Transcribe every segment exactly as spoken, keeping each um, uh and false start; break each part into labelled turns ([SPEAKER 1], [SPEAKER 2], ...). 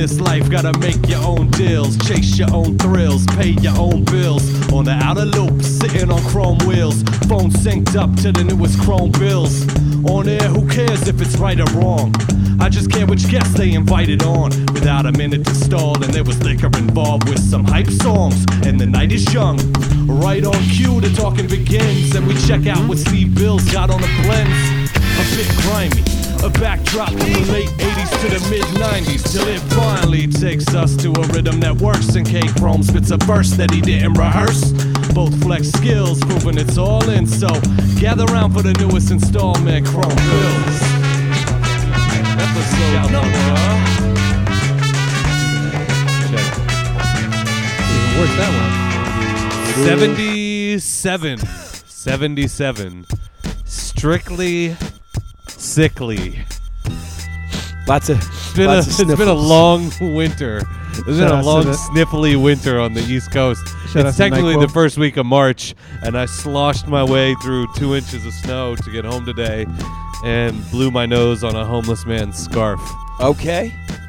[SPEAKER 1] this life, gotta make your own deals, chase your own thrills, pay your own bills. On the outer loop, sitting on chrome wheels, phone synced up to the newest chrome bills. On air, who cares if it's right or wrong? I just care which guests they invited on. Without a minute to stall, and there was liquor involved with some hype songs. And the night is young. Right on cue, the talking begins, and we check out what Steve Bills got on the blends. A bit grimy, a backdrop from the late eighties to the mid nineties, till it finally takes us to a rhythm that works. And K-Chrome spits a verse that he didn't rehearse. Both flex skills, proving it's all in. So gather round for the newest installment, Chrome Bills. Episode number. Check.
[SPEAKER 2] Even worse that one.
[SPEAKER 1] seventy-seven. seventy-seven. Strictly sickly.
[SPEAKER 3] Lots of,
[SPEAKER 1] It's been,
[SPEAKER 3] lots
[SPEAKER 1] a,
[SPEAKER 3] of
[SPEAKER 1] it's been a
[SPEAKER 3] sniffles.
[SPEAKER 1] long winter. It's been
[SPEAKER 2] Shout
[SPEAKER 1] a
[SPEAKER 2] out to
[SPEAKER 1] long,
[SPEAKER 2] the-
[SPEAKER 1] sniffly winter on the East Coast.
[SPEAKER 2] Shout out
[SPEAKER 1] It's
[SPEAKER 2] to
[SPEAKER 1] technically
[SPEAKER 2] NyQuil.
[SPEAKER 1] the first week of March, and I sloshed my way through two inches of snow to get home today and blew my nose on a homeless man's scarf.
[SPEAKER 3] Okay.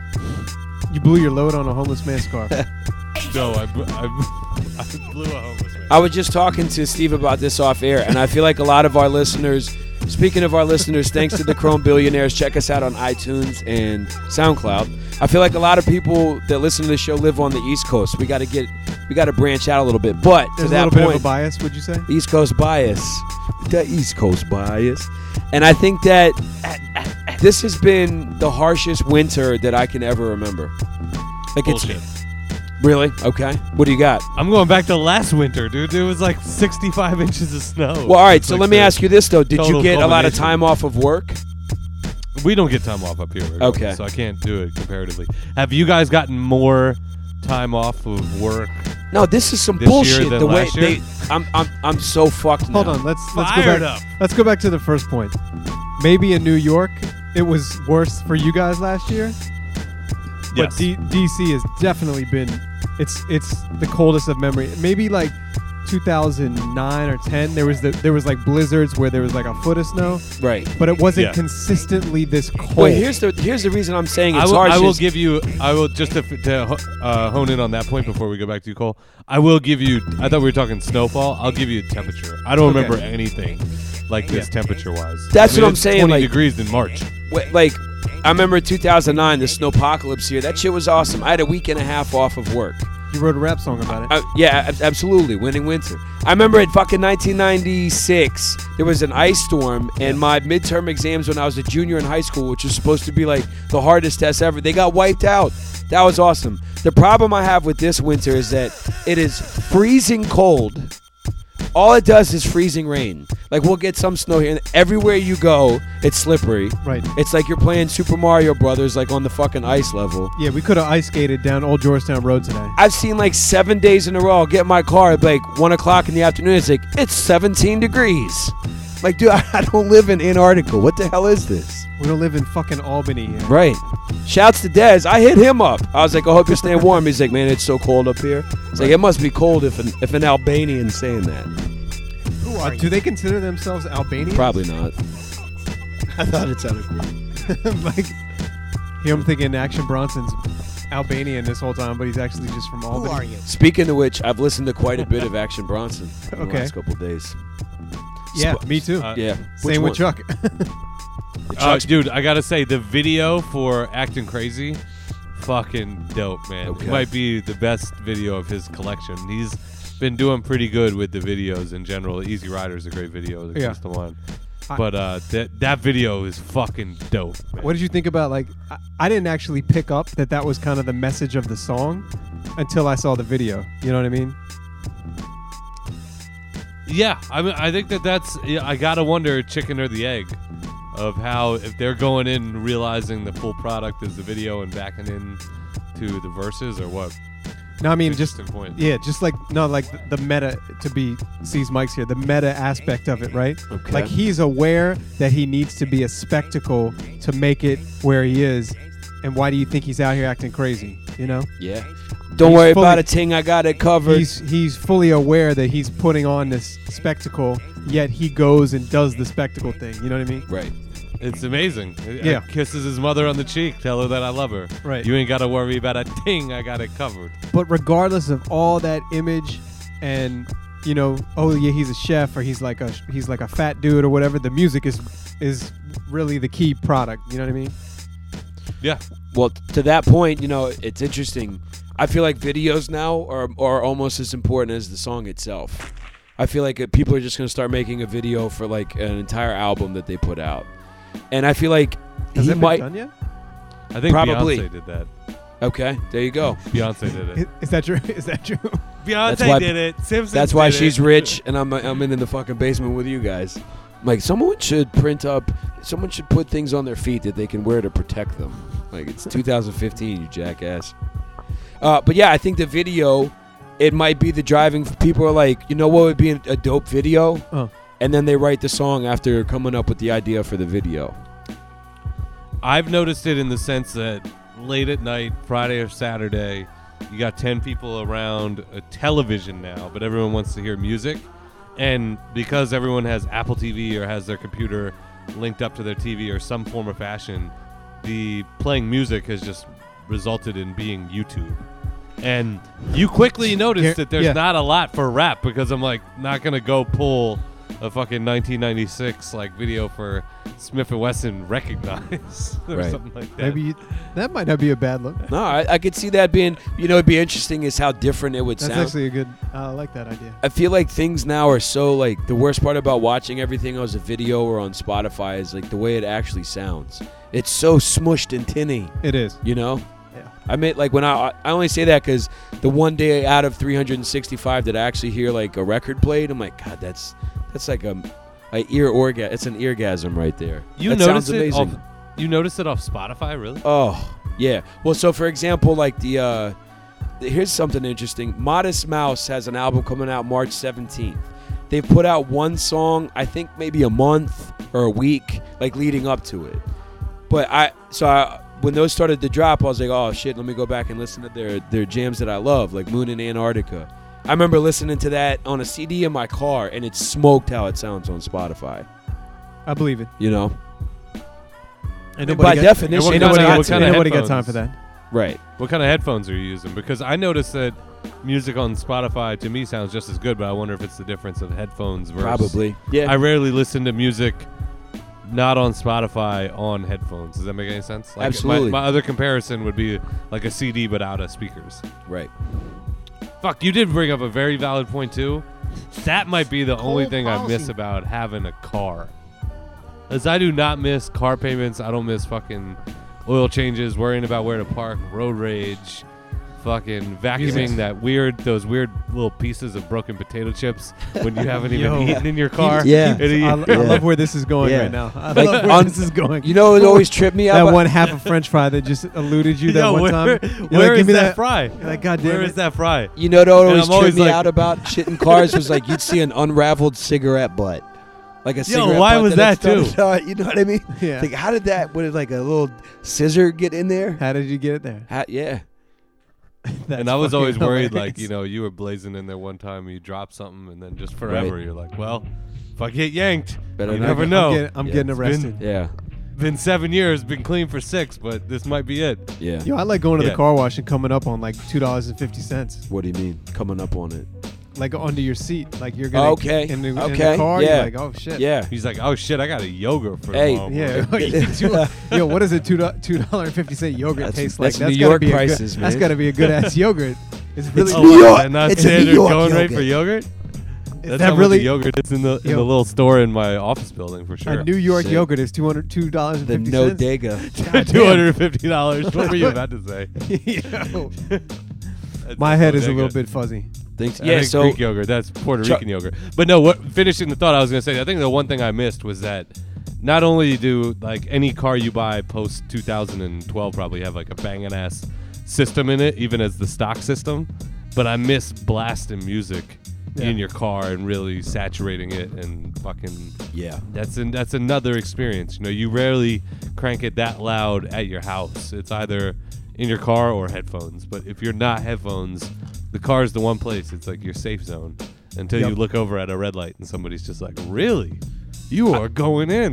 [SPEAKER 2] You blew your load on a homeless man's scarf.
[SPEAKER 1] No, I, bl- I, bl- I blew a homeless man.
[SPEAKER 3] I was just talking to Steve about this off air, and I feel like a lot of our listeners, speaking of our listeners, thanks to the Chrome Billionaires, check us out on iTunes and SoundCloud. I feel like a lot of people that listen to the show live on the East Coast. We got to get, we got to branch out a little bit. But
[SPEAKER 2] There's
[SPEAKER 3] to
[SPEAKER 2] a
[SPEAKER 3] that
[SPEAKER 2] little bit
[SPEAKER 3] point,
[SPEAKER 2] of a bias, would you say?
[SPEAKER 3] East Coast bias, the East Coast bias, and I think that this has been the harshest winter that I can ever remember. Like
[SPEAKER 1] Bullshit.
[SPEAKER 3] it's really okay. What do you got?
[SPEAKER 1] I'm going back to last winter, dude. It was like sixty-five inches of snow.
[SPEAKER 3] Well, all right.
[SPEAKER 1] It's
[SPEAKER 3] So
[SPEAKER 1] like
[SPEAKER 3] let me
[SPEAKER 1] the
[SPEAKER 3] ask you this though: Did you
[SPEAKER 1] total
[SPEAKER 3] get a lot of
[SPEAKER 1] culmination.
[SPEAKER 3] time off of work?
[SPEAKER 1] We don't get time off up here. regardless,
[SPEAKER 3] Okay.
[SPEAKER 1] So I can't do it comparatively. Have you guys gotten more time off of work?
[SPEAKER 3] No, this is some
[SPEAKER 1] This year
[SPEAKER 3] bullshit.
[SPEAKER 1] than
[SPEAKER 3] The way
[SPEAKER 1] last year?
[SPEAKER 3] they, I'm, I'm, I'm so fucked.
[SPEAKER 2] Hold
[SPEAKER 3] now.
[SPEAKER 2] on, let's let's go
[SPEAKER 1] Fired
[SPEAKER 2] back.
[SPEAKER 1] up.
[SPEAKER 2] Let's go back to the first point. Maybe in New York, it was worse for you guys last year. But
[SPEAKER 1] Yes.
[SPEAKER 2] D- DC has definitely been. It's it's the coldest of memory. Maybe like two thousand nine or ten. There was the, there was like blizzards where there was like a foot of snow,
[SPEAKER 3] Right.
[SPEAKER 2] but it wasn't
[SPEAKER 1] Yeah.
[SPEAKER 2] consistently this cold.
[SPEAKER 3] Well, here's the here's the reason I'm saying
[SPEAKER 1] I
[SPEAKER 3] it's
[SPEAKER 1] will,
[SPEAKER 3] harsh.
[SPEAKER 1] I will
[SPEAKER 3] is-
[SPEAKER 1] give you. I will just to, to uh, hone in on that point before we go back to you, Cole. I will give you. I thought we were talking snowfall. I'll give you temperature. I don't
[SPEAKER 2] Okay.
[SPEAKER 1] remember anything like this temperature wise.
[SPEAKER 3] That's
[SPEAKER 1] I mean,
[SPEAKER 3] what I'm
[SPEAKER 1] it's
[SPEAKER 3] saying,
[SPEAKER 1] twenty
[SPEAKER 3] like-
[SPEAKER 1] degrees in March.
[SPEAKER 3] Wait, like, I remember two thousand nine, the snowpocalypse here. That shit was awesome. I had a week and a half off of work.
[SPEAKER 2] You wrote a rap song about it.
[SPEAKER 3] Uh, yeah, ab- absolutely. Winning winter. I remember in fucking nineteen ninety-six, there was an ice storm, and my midterm exams when I was a junior in high school, which was supposed to be like the hardest test ever, they got wiped out. That was awesome. The problem I have with this winter is that it is freezing cold. All it does is freezing rain. Like, we'll get some snow here, and everywhere you go, it's slippery.
[SPEAKER 2] Right.
[SPEAKER 3] It's like you're playing Super Mario Brothers, like on the fucking ice level.
[SPEAKER 2] Yeah, we could have ice skated down Old Georgetown Road today.
[SPEAKER 3] I've seen like seven days in a row. I'll get in my car at like one o'clock in the afternoon. It's like, it's seventeen degrees. Like, dude, I don't live in Antarctica. What the hell is this?
[SPEAKER 2] We don't live in fucking Albany here.
[SPEAKER 3] Right. Shouts to Dez. I hit him up. I was like, I hope you're staying warm. He's like, man, it's so cold up here. It's like, it must be cold if an, if an Albanian's saying that.
[SPEAKER 2] Who are do they consider themselves Albanians?
[SPEAKER 3] Probably not.
[SPEAKER 4] I thought it sounded cool.
[SPEAKER 2] Like, here I'm thinking Action Bronson's Albanian this whole time, but he's actually just from Albany.
[SPEAKER 4] Who are you?
[SPEAKER 3] Speaking of which, I've listened to quite a bit of Action Bronson in the
[SPEAKER 2] Okay.
[SPEAKER 3] last couple of days.
[SPEAKER 2] Yeah,
[SPEAKER 3] Sp-
[SPEAKER 2] me too.
[SPEAKER 1] Uh,
[SPEAKER 3] Yeah.
[SPEAKER 2] Same with Chuck.
[SPEAKER 1] Uh, dude, I gotta say the video for Acting Crazy, fucking dope, man.
[SPEAKER 3] Okay.
[SPEAKER 1] It might be the best video of his collection. He's been doing pretty good with the videos in general. Easy Rider is a great video. That's
[SPEAKER 2] Yeah.
[SPEAKER 1] just the one.
[SPEAKER 2] I-
[SPEAKER 1] But uh, that that video is fucking dope, man.
[SPEAKER 2] What did you think about, like, I, I didn't actually pick up that that was kind of the message of the song until I saw the video. You know what I mean?
[SPEAKER 1] Yeah, I mean, I think that that's. Yeah, I gotta wonder, chicken or the egg, of how if they're going in realizing the full product is the video and backing in to the verses or what.
[SPEAKER 2] No, I mean, just,
[SPEAKER 1] Interesting point.
[SPEAKER 2] yeah, just like, no, like the, the meta, to be, C's Mike's here, the meta aspect of it, right?
[SPEAKER 3] Okay.
[SPEAKER 2] Like, he's aware that he needs to be a spectacle to make it where he is. And why do you think he's out here acting crazy? You know?
[SPEAKER 3] Yeah. Don't
[SPEAKER 2] He's
[SPEAKER 3] worry
[SPEAKER 2] fully-
[SPEAKER 3] about a ting. I got it covered.
[SPEAKER 2] He's he's fully aware that he's putting on this spectacle, yet he goes and does the spectacle thing. You know what I mean?
[SPEAKER 3] right.
[SPEAKER 1] It's amazing.
[SPEAKER 2] Yeah.
[SPEAKER 1] Kisses his mother on the cheek. Tell her that I love her.
[SPEAKER 2] Right.
[SPEAKER 1] You ain't got to worry about a thing. I got it covered.
[SPEAKER 2] But regardless of all that image and, you know, oh yeah, he's a chef or he's like a he's like a fat dude or whatever, the music is is really the key product. You know what I mean?
[SPEAKER 1] Yeah.
[SPEAKER 3] Well, to that point, you know, it's interesting. I feel like videos now are are almost as important as the song itself. I feel like uh, people are just going to start making a video for like an entire album that they put out. And I feel like
[SPEAKER 2] Has
[SPEAKER 3] he
[SPEAKER 2] it been
[SPEAKER 3] might
[SPEAKER 2] done yet?
[SPEAKER 1] I think
[SPEAKER 3] Probably.
[SPEAKER 1] Beyonce did that.
[SPEAKER 3] Okay, there you go.
[SPEAKER 1] Beyonce did it.
[SPEAKER 2] Is, is that true? Is that true?
[SPEAKER 1] Beyonce
[SPEAKER 3] That's why-
[SPEAKER 1] did it. Simpsons
[SPEAKER 3] That's why
[SPEAKER 1] did
[SPEAKER 3] she's
[SPEAKER 1] it.
[SPEAKER 3] rich and I'm I'm in the fucking basement with you guys. Like someone should print up someone should put things on their feet that they can wear to protect them. Like it's two thousand fifteen, you jackass. Uh, but yeah, I think the video, it might be the driving. People are like, you know what would be a, a dope video?
[SPEAKER 2] Oh.
[SPEAKER 3] And then they write the song after coming up with the idea for the video.
[SPEAKER 1] I've noticed it in the sense that late at night, Friday or Saturday, you got ten people around a television now, but everyone wants to hear music. And because everyone has Apple T V or has their computer linked up to their T V or some form of fashion, the playing music has just resulted in being YouTube. And you quickly notice
[SPEAKER 2] Here-
[SPEAKER 1] that there's
[SPEAKER 2] yeah.
[SPEAKER 1] not a lot for rap because I'm like not going to go pull a fucking nineteen ninety-six like video for Smith and Wesson Recognize or
[SPEAKER 3] Right.
[SPEAKER 1] something like that.
[SPEAKER 2] Maybe you, that might not be a bad look.
[SPEAKER 3] No, I, I could see that being, you know, it'd be interesting is how different it would
[SPEAKER 2] That's
[SPEAKER 3] sound.
[SPEAKER 2] actually a good. I like that idea.
[SPEAKER 3] I feel like things now are so like the worst part about watching everything as a video or on Spotify is like the way it actually sounds. It's so smushed and tinny,
[SPEAKER 2] It is.
[SPEAKER 3] you know?
[SPEAKER 2] Yeah.
[SPEAKER 3] I mean, like when I I only say that because the one day out of three hundred sixty-five that I actually hear like a record played, I'm like, God, that's that's like a, a ear orgasm. It's an eargasm right there.
[SPEAKER 1] You
[SPEAKER 3] that
[SPEAKER 1] notice
[SPEAKER 3] sounds
[SPEAKER 1] it
[SPEAKER 3] amazing.
[SPEAKER 1] off, you notice it off Spotify, really?
[SPEAKER 3] Oh, yeah. Well, so for example, like the, uh, the here's something interesting. Modest Mouse has an album coming out March seventeenth. They've put out one song, I think maybe a month or a week, like leading up to it. But I, so I, when those started to drop, I was like, oh shit, let me go back and listen to their their jams that I love, like Moon in Antarctica. I remember listening to that on a C D in my car, and it smoked how it sounds on Spotify.
[SPEAKER 2] I believe it.
[SPEAKER 3] You know,
[SPEAKER 2] And
[SPEAKER 3] by
[SPEAKER 2] got-
[SPEAKER 3] definition,
[SPEAKER 2] ain't
[SPEAKER 1] what
[SPEAKER 2] nobody,
[SPEAKER 1] kinda-
[SPEAKER 2] got,
[SPEAKER 1] what
[SPEAKER 2] ain't
[SPEAKER 1] kinda
[SPEAKER 2] nobody got
[SPEAKER 1] headphones?
[SPEAKER 2] time for that.
[SPEAKER 3] right?
[SPEAKER 1] What kind of headphones are you using? Because I noticed that music on Spotify to me sounds just as good, but I wonder if it's the difference of headphones versus.
[SPEAKER 3] Probably. Yeah.
[SPEAKER 1] I rarely listen to music not on Spotify on headphones. Does that make any sense? Like my-
[SPEAKER 3] Absolutely.
[SPEAKER 1] My, other comparison would be like a C D but out of speakers.
[SPEAKER 3] right.
[SPEAKER 1] Fuck, you did bring up a very valid point too. That might be the only
[SPEAKER 2] Cold
[SPEAKER 1] thing I miss
[SPEAKER 2] policy.
[SPEAKER 1] about having a car. As I do not miss car payments. I don't miss fucking oil changes, worrying about where to park, road rage, fucking vacuuming
[SPEAKER 2] Music.
[SPEAKER 1] that weird, those weird little pieces of broken potato chips when you haven't even
[SPEAKER 2] Yo.
[SPEAKER 1] eaten in your car.
[SPEAKER 3] Yeah.
[SPEAKER 1] And you-
[SPEAKER 2] I, I
[SPEAKER 3] Yeah.
[SPEAKER 2] love where this is going
[SPEAKER 3] Yeah.
[SPEAKER 2] right now. I
[SPEAKER 3] Like,
[SPEAKER 2] love where
[SPEAKER 3] on-
[SPEAKER 2] this is going.
[SPEAKER 3] You know, it always tripped me out.
[SPEAKER 2] that
[SPEAKER 3] about-
[SPEAKER 2] one half of French fry that just eluded you that
[SPEAKER 1] Yo,
[SPEAKER 2] one
[SPEAKER 1] where,
[SPEAKER 2] time. You're
[SPEAKER 1] where
[SPEAKER 2] like,
[SPEAKER 1] is
[SPEAKER 2] give me
[SPEAKER 1] that,
[SPEAKER 2] that
[SPEAKER 1] fry?
[SPEAKER 2] You're like, God damn
[SPEAKER 1] Where
[SPEAKER 2] it.
[SPEAKER 1] is that fry?
[SPEAKER 3] You know, that always
[SPEAKER 1] I'm
[SPEAKER 3] tripped
[SPEAKER 1] always
[SPEAKER 3] me
[SPEAKER 1] like-
[SPEAKER 3] out about shit in cars was like you'd see an unraveled cigarette butt, like a cigarette.
[SPEAKER 1] why
[SPEAKER 3] butt
[SPEAKER 1] was
[SPEAKER 3] had
[SPEAKER 1] that too?
[SPEAKER 3] started out, you know what I mean?
[SPEAKER 2] Yeah.
[SPEAKER 3] Like, how did that? What did like a little scissor get in there?
[SPEAKER 2] How did you get it there?
[SPEAKER 3] How, yeah,
[SPEAKER 2] That's
[SPEAKER 1] And I was
[SPEAKER 2] fucking
[SPEAKER 1] always worried,
[SPEAKER 2] hilarious.
[SPEAKER 1] like, you know, you were blazing in there one time, you dropped something, and then just forever, you're like, well, if I get yanked,
[SPEAKER 3] Better
[SPEAKER 1] you
[SPEAKER 3] not
[SPEAKER 1] never
[SPEAKER 3] get-
[SPEAKER 1] know.
[SPEAKER 2] I'm getting, I'm
[SPEAKER 3] Yeah,
[SPEAKER 2] getting
[SPEAKER 1] it's
[SPEAKER 2] arrested.
[SPEAKER 3] yeah,
[SPEAKER 1] Been seven years, been clean for six, but this might be it.
[SPEAKER 3] yeah.
[SPEAKER 2] Yo, I like going to
[SPEAKER 1] Yeah.
[SPEAKER 2] the car wash and coming up on like two dollars and fifty cents,
[SPEAKER 3] What do you mean coming up on it?
[SPEAKER 2] like under your seat, like you're gonna
[SPEAKER 3] Okay,
[SPEAKER 2] in the, in
[SPEAKER 3] okay,
[SPEAKER 2] the car.
[SPEAKER 3] yeah.
[SPEAKER 2] You're like, oh shit.
[SPEAKER 3] Yeah,
[SPEAKER 1] He's like, oh shit, I got a yogurt for
[SPEAKER 3] Hey.
[SPEAKER 1] tomorrow.
[SPEAKER 2] Yeah. Yo, what does a two two dollar and fifty cent yogurt
[SPEAKER 3] That's-
[SPEAKER 2] taste like?
[SPEAKER 3] that's New
[SPEAKER 2] gotta
[SPEAKER 3] York
[SPEAKER 2] be a
[SPEAKER 3] prices,
[SPEAKER 2] good, That's
[SPEAKER 3] man.
[SPEAKER 2] got to be a good ass yogurt. It's really.
[SPEAKER 3] It's
[SPEAKER 1] Oh,
[SPEAKER 3] New
[SPEAKER 1] what,
[SPEAKER 3] York.
[SPEAKER 1] is that not
[SPEAKER 3] It's
[SPEAKER 1] standard
[SPEAKER 3] New York
[SPEAKER 1] going rate
[SPEAKER 3] yogurt.
[SPEAKER 1] for yogurt?
[SPEAKER 2] Is
[SPEAKER 1] That's
[SPEAKER 2] that
[SPEAKER 1] how much
[SPEAKER 2] really
[SPEAKER 1] the yogurt is in the in
[SPEAKER 2] Yo.
[SPEAKER 1] the little store in my office building for sure.
[SPEAKER 2] a New York
[SPEAKER 3] Sick.
[SPEAKER 2] yogurt is two hundred two dollars and
[SPEAKER 3] the
[SPEAKER 2] fifty
[SPEAKER 3] no
[SPEAKER 2] cents.
[SPEAKER 3] dega.
[SPEAKER 1] Two hundred and fifty dollars. What were you about to say?
[SPEAKER 2] Yo,
[SPEAKER 1] That's
[SPEAKER 2] my
[SPEAKER 1] a
[SPEAKER 2] head is a
[SPEAKER 1] bodega.
[SPEAKER 2] little bit fuzzy.
[SPEAKER 3] Thanks.
[SPEAKER 1] I
[SPEAKER 3] Yeah,
[SPEAKER 1] think
[SPEAKER 3] so
[SPEAKER 1] Greek yogurt. That's Puerto
[SPEAKER 3] Chuck-
[SPEAKER 1] Rican yogurt. But no, what, finishing the thought I was going to say, I think the one thing I missed was that not only do like any car you buy post two thousand twelve probably have like a banging ass system in it, even as the stock system, but I miss blasting music
[SPEAKER 2] Yeah.
[SPEAKER 1] in your car and really saturating it and fucking
[SPEAKER 3] yeah,
[SPEAKER 1] that's an, that's another experience. You know, you rarely crank it that loud at your house. It's either in your car or headphones. But if you're not headphones, the car is the one place. It's like your safe zone until
[SPEAKER 2] Yep.
[SPEAKER 1] you look over at a red light and somebody's just like, "Really? You are going in."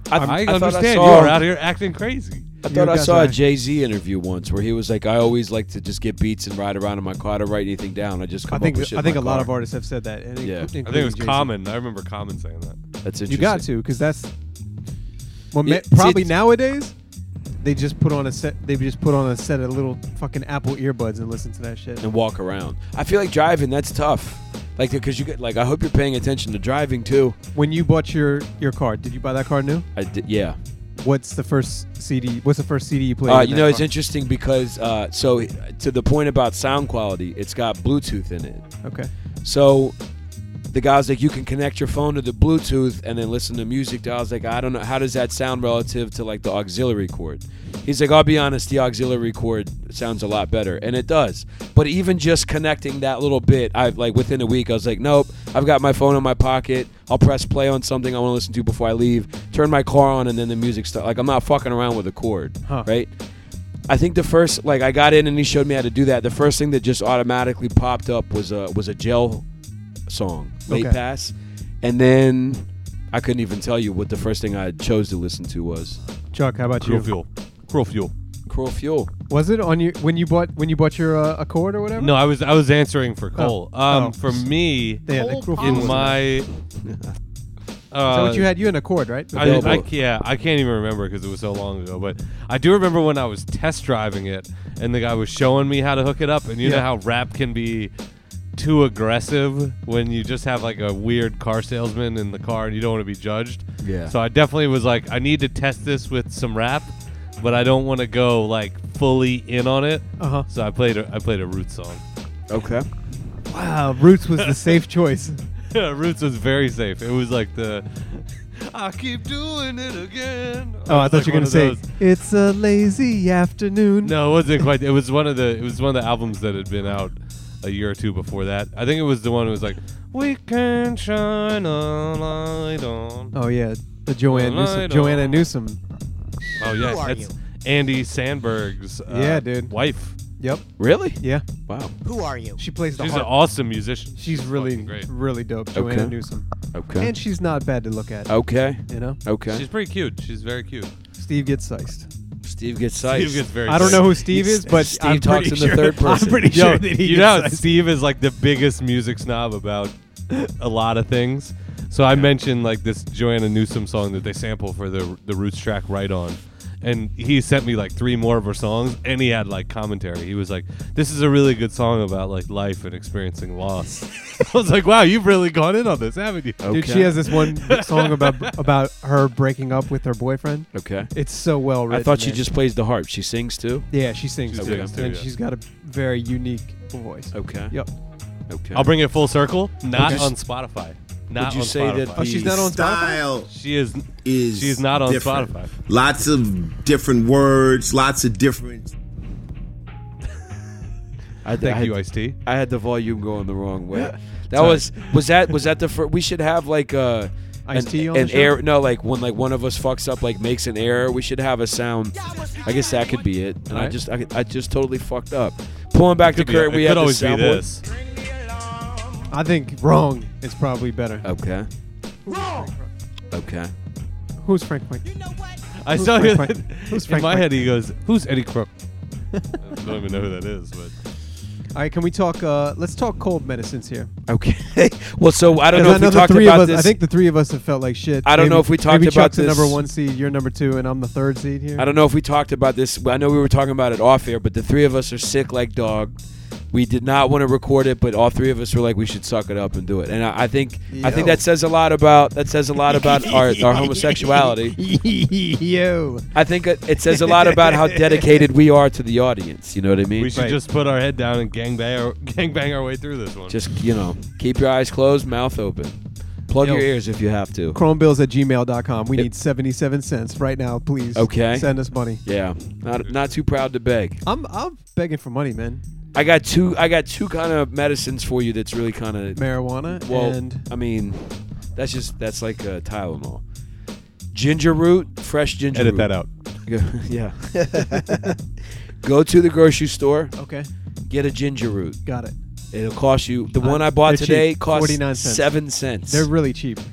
[SPEAKER 3] I,
[SPEAKER 5] I,
[SPEAKER 3] I thought I
[SPEAKER 5] understand
[SPEAKER 3] saw-
[SPEAKER 5] you were out here acting crazy.
[SPEAKER 3] I thought
[SPEAKER 2] You
[SPEAKER 3] I
[SPEAKER 2] guys
[SPEAKER 3] saw a
[SPEAKER 2] are-
[SPEAKER 3] Jay-Z interview once where he was like, I always like to just get beats and ride around in my car to write anything down. I just come
[SPEAKER 2] I think
[SPEAKER 3] up with shit
[SPEAKER 2] I think
[SPEAKER 3] in
[SPEAKER 2] a
[SPEAKER 3] my
[SPEAKER 2] lot
[SPEAKER 3] car.
[SPEAKER 2] of artists have said that. and
[SPEAKER 3] Yeah. I
[SPEAKER 2] inclu-
[SPEAKER 3] think
[SPEAKER 5] I
[SPEAKER 2] including
[SPEAKER 5] think it was
[SPEAKER 2] Jay-Z.
[SPEAKER 5] Common. I remember Common saying that.
[SPEAKER 3] That's interesting.
[SPEAKER 2] You got to, because that's well,
[SPEAKER 3] Yeah,
[SPEAKER 2] ma-
[SPEAKER 3] see,
[SPEAKER 2] probably
[SPEAKER 3] it's-
[SPEAKER 2] nowadays they just put on a set. They just put on a set of little fucking Apple earbuds and listen to that shit.
[SPEAKER 3] And walk around. I feel like driving, that's tough. Like, because you get, like, I hope you're paying attention to driving too.
[SPEAKER 2] When you bought your your car, did you buy that car new?
[SPEAKER 3] I did, yeah.
[SPEAKER 2] What's the first C D? What's the first C D you played?
[SPEAKER 3] Uh,
[SPEAKER 2] in
[SPEAKER 3] you
[SPEAKER 2] that
[SPEAKER 3] know, it's
[SPEAKER 2] car?
[SPEAKER 3] interesting because, uh, so to the point about sound quality, it's got Bluetooth in it.
[SPEAKER 2] Okay.
[SPEAKER 3] So the guy's like, you can connect your phone to the Bluetooth and then listen to music. I was like, I don't know, how does that sound relative to like the auxiliary cord? He's like, I'll be honest, the auxiliary cord sounds a lot better, and it does. But even just connecting that little bit, I like within a week, I was like, nope, I've got my phone in my pocket. I'll press play on something I want to listen to before I leave. Turn my car on, and then the music starts. Like, I'm not fucking around with a cord,
[SPEAKER 2] Huh.
[SPEAKER 3] right? I think the first, like, I got in and he showed me how to do that. The first thing that just automatically popped up was a was a gel song, Late
[SPEAKER 2] Okay.
[SPEAKER 3] Pass, and then I couldn't even tell you what the first thing I chose to listen to was.
[SPEAKER 2] Chuck, how about
[SPEAKER 5] Cruel
[SPEAKER 2] you?
[SPEAKER 5] Fuel. Cruel Fuel.
[SPEAKER 3] Cruel Fuel.
[SPEAKER 2] Was it on you when you bought when you bought your uh, Accord or whatever?
[SPEAKER 5] No, I was I was answering for Cole. Um,
[SPEAKER 2] Oh.
[SPEAKER 5] For me,
[SPEAKER 2] Yeah, the Cruel Fuel
[SPEAKER 5] in
[SPEAKER 2] was
[SPEAKER 5] my.
[SPEAKER 2] Is
[SPEAKER 5] Uh,
[SPEAKER 2] that what you had? You had an Accord, right?
[SPEAKER 5] I,
[SPEAKER 3] Available.
[SPEAKER 5] I, yeah, I can't even remember because it was so long ago. But I do remember when I was test driving it, and the guy was showing me how to hook it up. And you know
[SPEAKER 2] Yeah.
[SPEAKER 5] how rap can be too aggressive when you just have like a weird car salesman in the car and you don't want to be judged.
[SPEAKER 3] Yeah.
[SPEAKER 5] So I definitely was like, I need to test this with some rap, but I don't want to go like fully in on it.
[SPEAKER 2] Uh huh.
[SPEAKER 5] So I played a, I played a Roots song.
[SPEAKER 3] Okay.
[SPEAKER 2] Wow, Roots was the safe choice.
[SPEAKER 5] Roots was very safe. It was like the I keep doing it again.
[SPEAKER 2] Oh, I
[SPEAKER 5] It was
[SPEAKER 2] thought
[SPEAKER 5] like
[SPEAKER 2] you were
[SPEAKER 5] one
[SPEAKER 2] gonna
[SPEAKER 5] of
[SPEAKER 2] say
[SPEAKER 5] those.
[SPEAKER 2] it's a lazy afternoon.
[SPEAKER 5] No, it wasn't quite. It was one of the. It was one of the albums that had been out a year or two before that. I think it was the one who was like, "We can shine a light on."
[SPEAKER 2] Oh yeah, the Joanne
[SPEAKER 5] Well, I
[SPEAKER 2] Newsom,
[SPEAKER 5] don't-
[SPEAKER 2] Joanna Newsom.
[SPEAKER 5] Oh yeah,
[SPEAKER 6] Who are
[SPEAKER 5] that's
[SPEAKER 6] you?
[SPEAKER 5] Andy Sandberg's uh,
[SPEAKER 2] Yeah, dude.
[SPEAKER 5] wife.
[SPEAKER 2] Yep.
[SPEAKER 3] Really?
[SPEAKER 2] Yeah,
[SPEAKER 3] Wow.
[SPEAKER 6] Who are you?
[SPEAKER 2] she plays the
[SPEAKER 5] She's an
[SPEAKER 2] harp.
[SPEAKER 5] awesome musician.
[SPEAKER 2] She's really,
[SPEAKER 5] fucking great.
[SPEAKER 2] really dope, Joanna
[SPEAKER 3] Okay.
[SPEAKER 2] Newsom,
[SPEAKER 3] Okay.
[SPEAKER 2] and she's not bad to look at.
[SPEAKER 3] Okay.
[SPEAKER 2] You know,
[SPEAKER 3] Okay.
[SPEAKER 5] She's pretty cute. She's very cute.
[SPEAKER 2] Steve gets sized.
[SPEAKER 3] Steve gets sized.
[SPEAKER 5] Steve gets very.
[SPEAKER 2] I don't
[SPEAKER 5] sized.
[SPEAKER 2] know who Steve is, but
[SPEAKER 3] Steve
[SPEAKER 2] I'm
[SPEAKER 3] talks
[SPEAKER 2] pretty
[SPEAKER 3] in the
[SPEAKER 2] sure,
[SPEAKER 3] third person.
[SPEAKER 2] I'm pretty
[SPEAKER 5] Yo,
[SPEAKER 2] sure that he
[SPEAKER 5] you
[SPEAKER 2] gets
[SPEAKER 5] know,
[SPEAKER 2] sized.
[SPEAKER 5] Steve is like the biggest music snob about a lot of things. So I mentioned like this Joanna Newsom song that they sample for the the Roots track "Right On," and he sent me like three more of her songs, and he had like commentary. He was like, "This is a really good song about like life and experiencing loss." I was like, "Wow, you've really gone in on this, haven't you?"
[SPEAKER 3] Okay.
[SPEAKER 2] Dude, she has this one song about about her breaking up with her boyfriend.
[SPEAKER 3] Okay.
[SPEAKER 2] It's so well written.
[SPEAKER 3] I thought she
[SPEAKER 2] man.
[SPEAKER 3] just plays the harp. She sings too?
[SPEAKER 2] Yeah, she sings
[SPEAKER 5] She
[SPEAKER 2] too,
[SPEAKER 5] sings too,
[SPEAKER 2] and
[SPEAKER 5] yeah.
[SPEAKER 2] she's got a very unique voice.
[SPEAKER 3] Okay.
[SPEAKER 2] Yep.
[SPEAKER 3] Okay.
[SPEAKER 5] I'll bring it full circle. Not
[SPEAKER 2] Okay.
[SPEAKER 5] on Spotify. Not
[SPEAKER 3] Would you
[SPEAKER 5] on
[SPEAKER 3] say
[SPEAKER 5] Spotify.
[SPEAKER 3] that
[SPEAKER 2] Oh, she's not on Spotify.
[SPEAKER 7] style
[SPEAKER 5] She is.
[SPEAKER 7] is
[SPEAKER 5] She's not on
[SPEAKER 7] different.
[SPEAKER 5] Spotify.
[SPEAKER 7] Lots of different words, lots of different.
[SPEAKER 3] I, I
[SPEAKER 5] Thank
[SPEAKER 3] had,
[SPEAKER 5] you, Ice T.
[SPEAKER 3] I had the volume going the wrong way. That was was that was that the first? We should have like uh an,
[SPEAKER 2] Ice-T on
[SPEAKER 3] an
[SPEAKER 2] the show?
[SPEAKER 3] error. No, like when like one of us fucks up, like makes an error. We should have a sound. I guess that could be it. And I
[SPEAKER 2] Alright.
[SPEAKER 3] just I, I just totally fucked up. Pulling back the
[SPEAKER 5] Could be-
[SPEAKER 3] curtain,
[SPEAKER 5] it
[SPEAKER 3] we
[SPEAKER 5] could
[SPEAKER 3] had the
[SPEAKER 5] always be
[SPEAKER 3] soundboard.
[SPEAKER 5] this.
[SPEAKER 2] I think wrong is probably better.
[SPEAKER 3] Okay. Okay.
[SPEAKER 2] Who's Frank White?
[SPEAKER 5] I
[SPEAKER 2] Who's
[SPEAKER 5] saw
[SPEAKER 2] Frank
[SPEAKER 5] him
[SPEAKER 2] White? Who's
[SPEAKER 5] in
[SPEAKER 2] Frank
[SPEAKER 5] my
[SPEAKER 2] White?
[SPEAKER 5] head. He goes, "Who's Eddie Crook?" I don't even know who that is, but
[SPEAKER 2] All right, can we talk? Uh, let's talk cold medicines here.
[SPEAKER 3] Okay. Well, so I don't
[SPEAKER 2] 'Cause
[SPEAKER 3] know
[SPEAKER 2] I
[SPEAKER 3] if
[SPEAKER 2] know
[SPEAKER 3] we
[SPEAKER 2] the
[SPEAKER 3] talked
[SPEAKER 2] three
[SPEAKER 3] about
[SPEAKER 2] of us.
[SPEAKER 3] this.
[SPEAKER 2] I think the three of us have felt like shit.
[SPEAKER 3] I don't
[SPEAKER 2] Maybe-
[SPEAKER 3] know if we talked
[SPEAKER 2] maybe
[SPEAKER 3] about
[SPEAKER 2] Chuck's the
[SPEAKER 3] this.
[SPEAKER 2] number one seed, you're number two, and I'm the third seed here.
[SPEAKER 3] I don't know if we talked about this. I know we were talking about it off air, but the three of us are sick like dog. We did not want to record it, but all three of us were like, we should suck it up and do it. And I, I think I think
[SPEAKER 2] Yo.
[SPEAKER 3] that says a lot about that says a lot about our, our homosexuality.
[SPEAKER 2] Yo.
[SPEAKER 3] I think it, it says a lot about how dedicated we are to the audience. You know what I mean?
[SPEAKER 5] we should
[SPEAKER 2] Right.
[SPEAKER 5] just put our head down and gang bang our, gang bang our way through this one.
[SPEAKER 3] Just you know, keep your eyes closed, mouth open. Plug
[SPEAKER 2] Yo.
[SPEAKER 3] your ears if you have to.
[SPEAKER 2] Chromebills at gmail dot com. We
[SPEAKER 3] Yep.
[SPEAKER 2] need seventy-seven cents right now, please.
[SPEAKER 3] Okay.
[SPEAKER 2] Send us money.
[SPEAKER 3] Yeah, not not too proud to beg.
[SPEAKER 2] I'm I'm begging for money, man.
[SPEAKER 3] I got two. I got two kind of medicines for you. That's really kind of
[SPEAKER 2] Marijuana
[SPEAKER 3] well.
[SPEAKER 2] and
[SPEAKER 3] I mean, that's just that's like uh, Tylenol. Ginger root, fresh ginger.
[SPEAKER 5] Edit
[SPEAKER 3] root.
[SPEAKER 5] that out.
[SPEAKER 3] Yeah. Go to the grocery store,
[SPEAKER 2] okay,
[SPEAKER 3] get a ginger root.
[SPEAKER 2] got it.
[SPEAKER 3] It'll cost you. The
[SPEAKER 2] Uh,
[SPEAKER 3] one I bought
[SPEAKER 2] they're
[SPEAKER 3] today
[SPEAKER 2] cheap.
[SPEAKER 3] cost
[SPEAKER 2] forty-nine cents.
[SPEAKER 3] seven cents.
[SPEAKER 2] They're really cheap.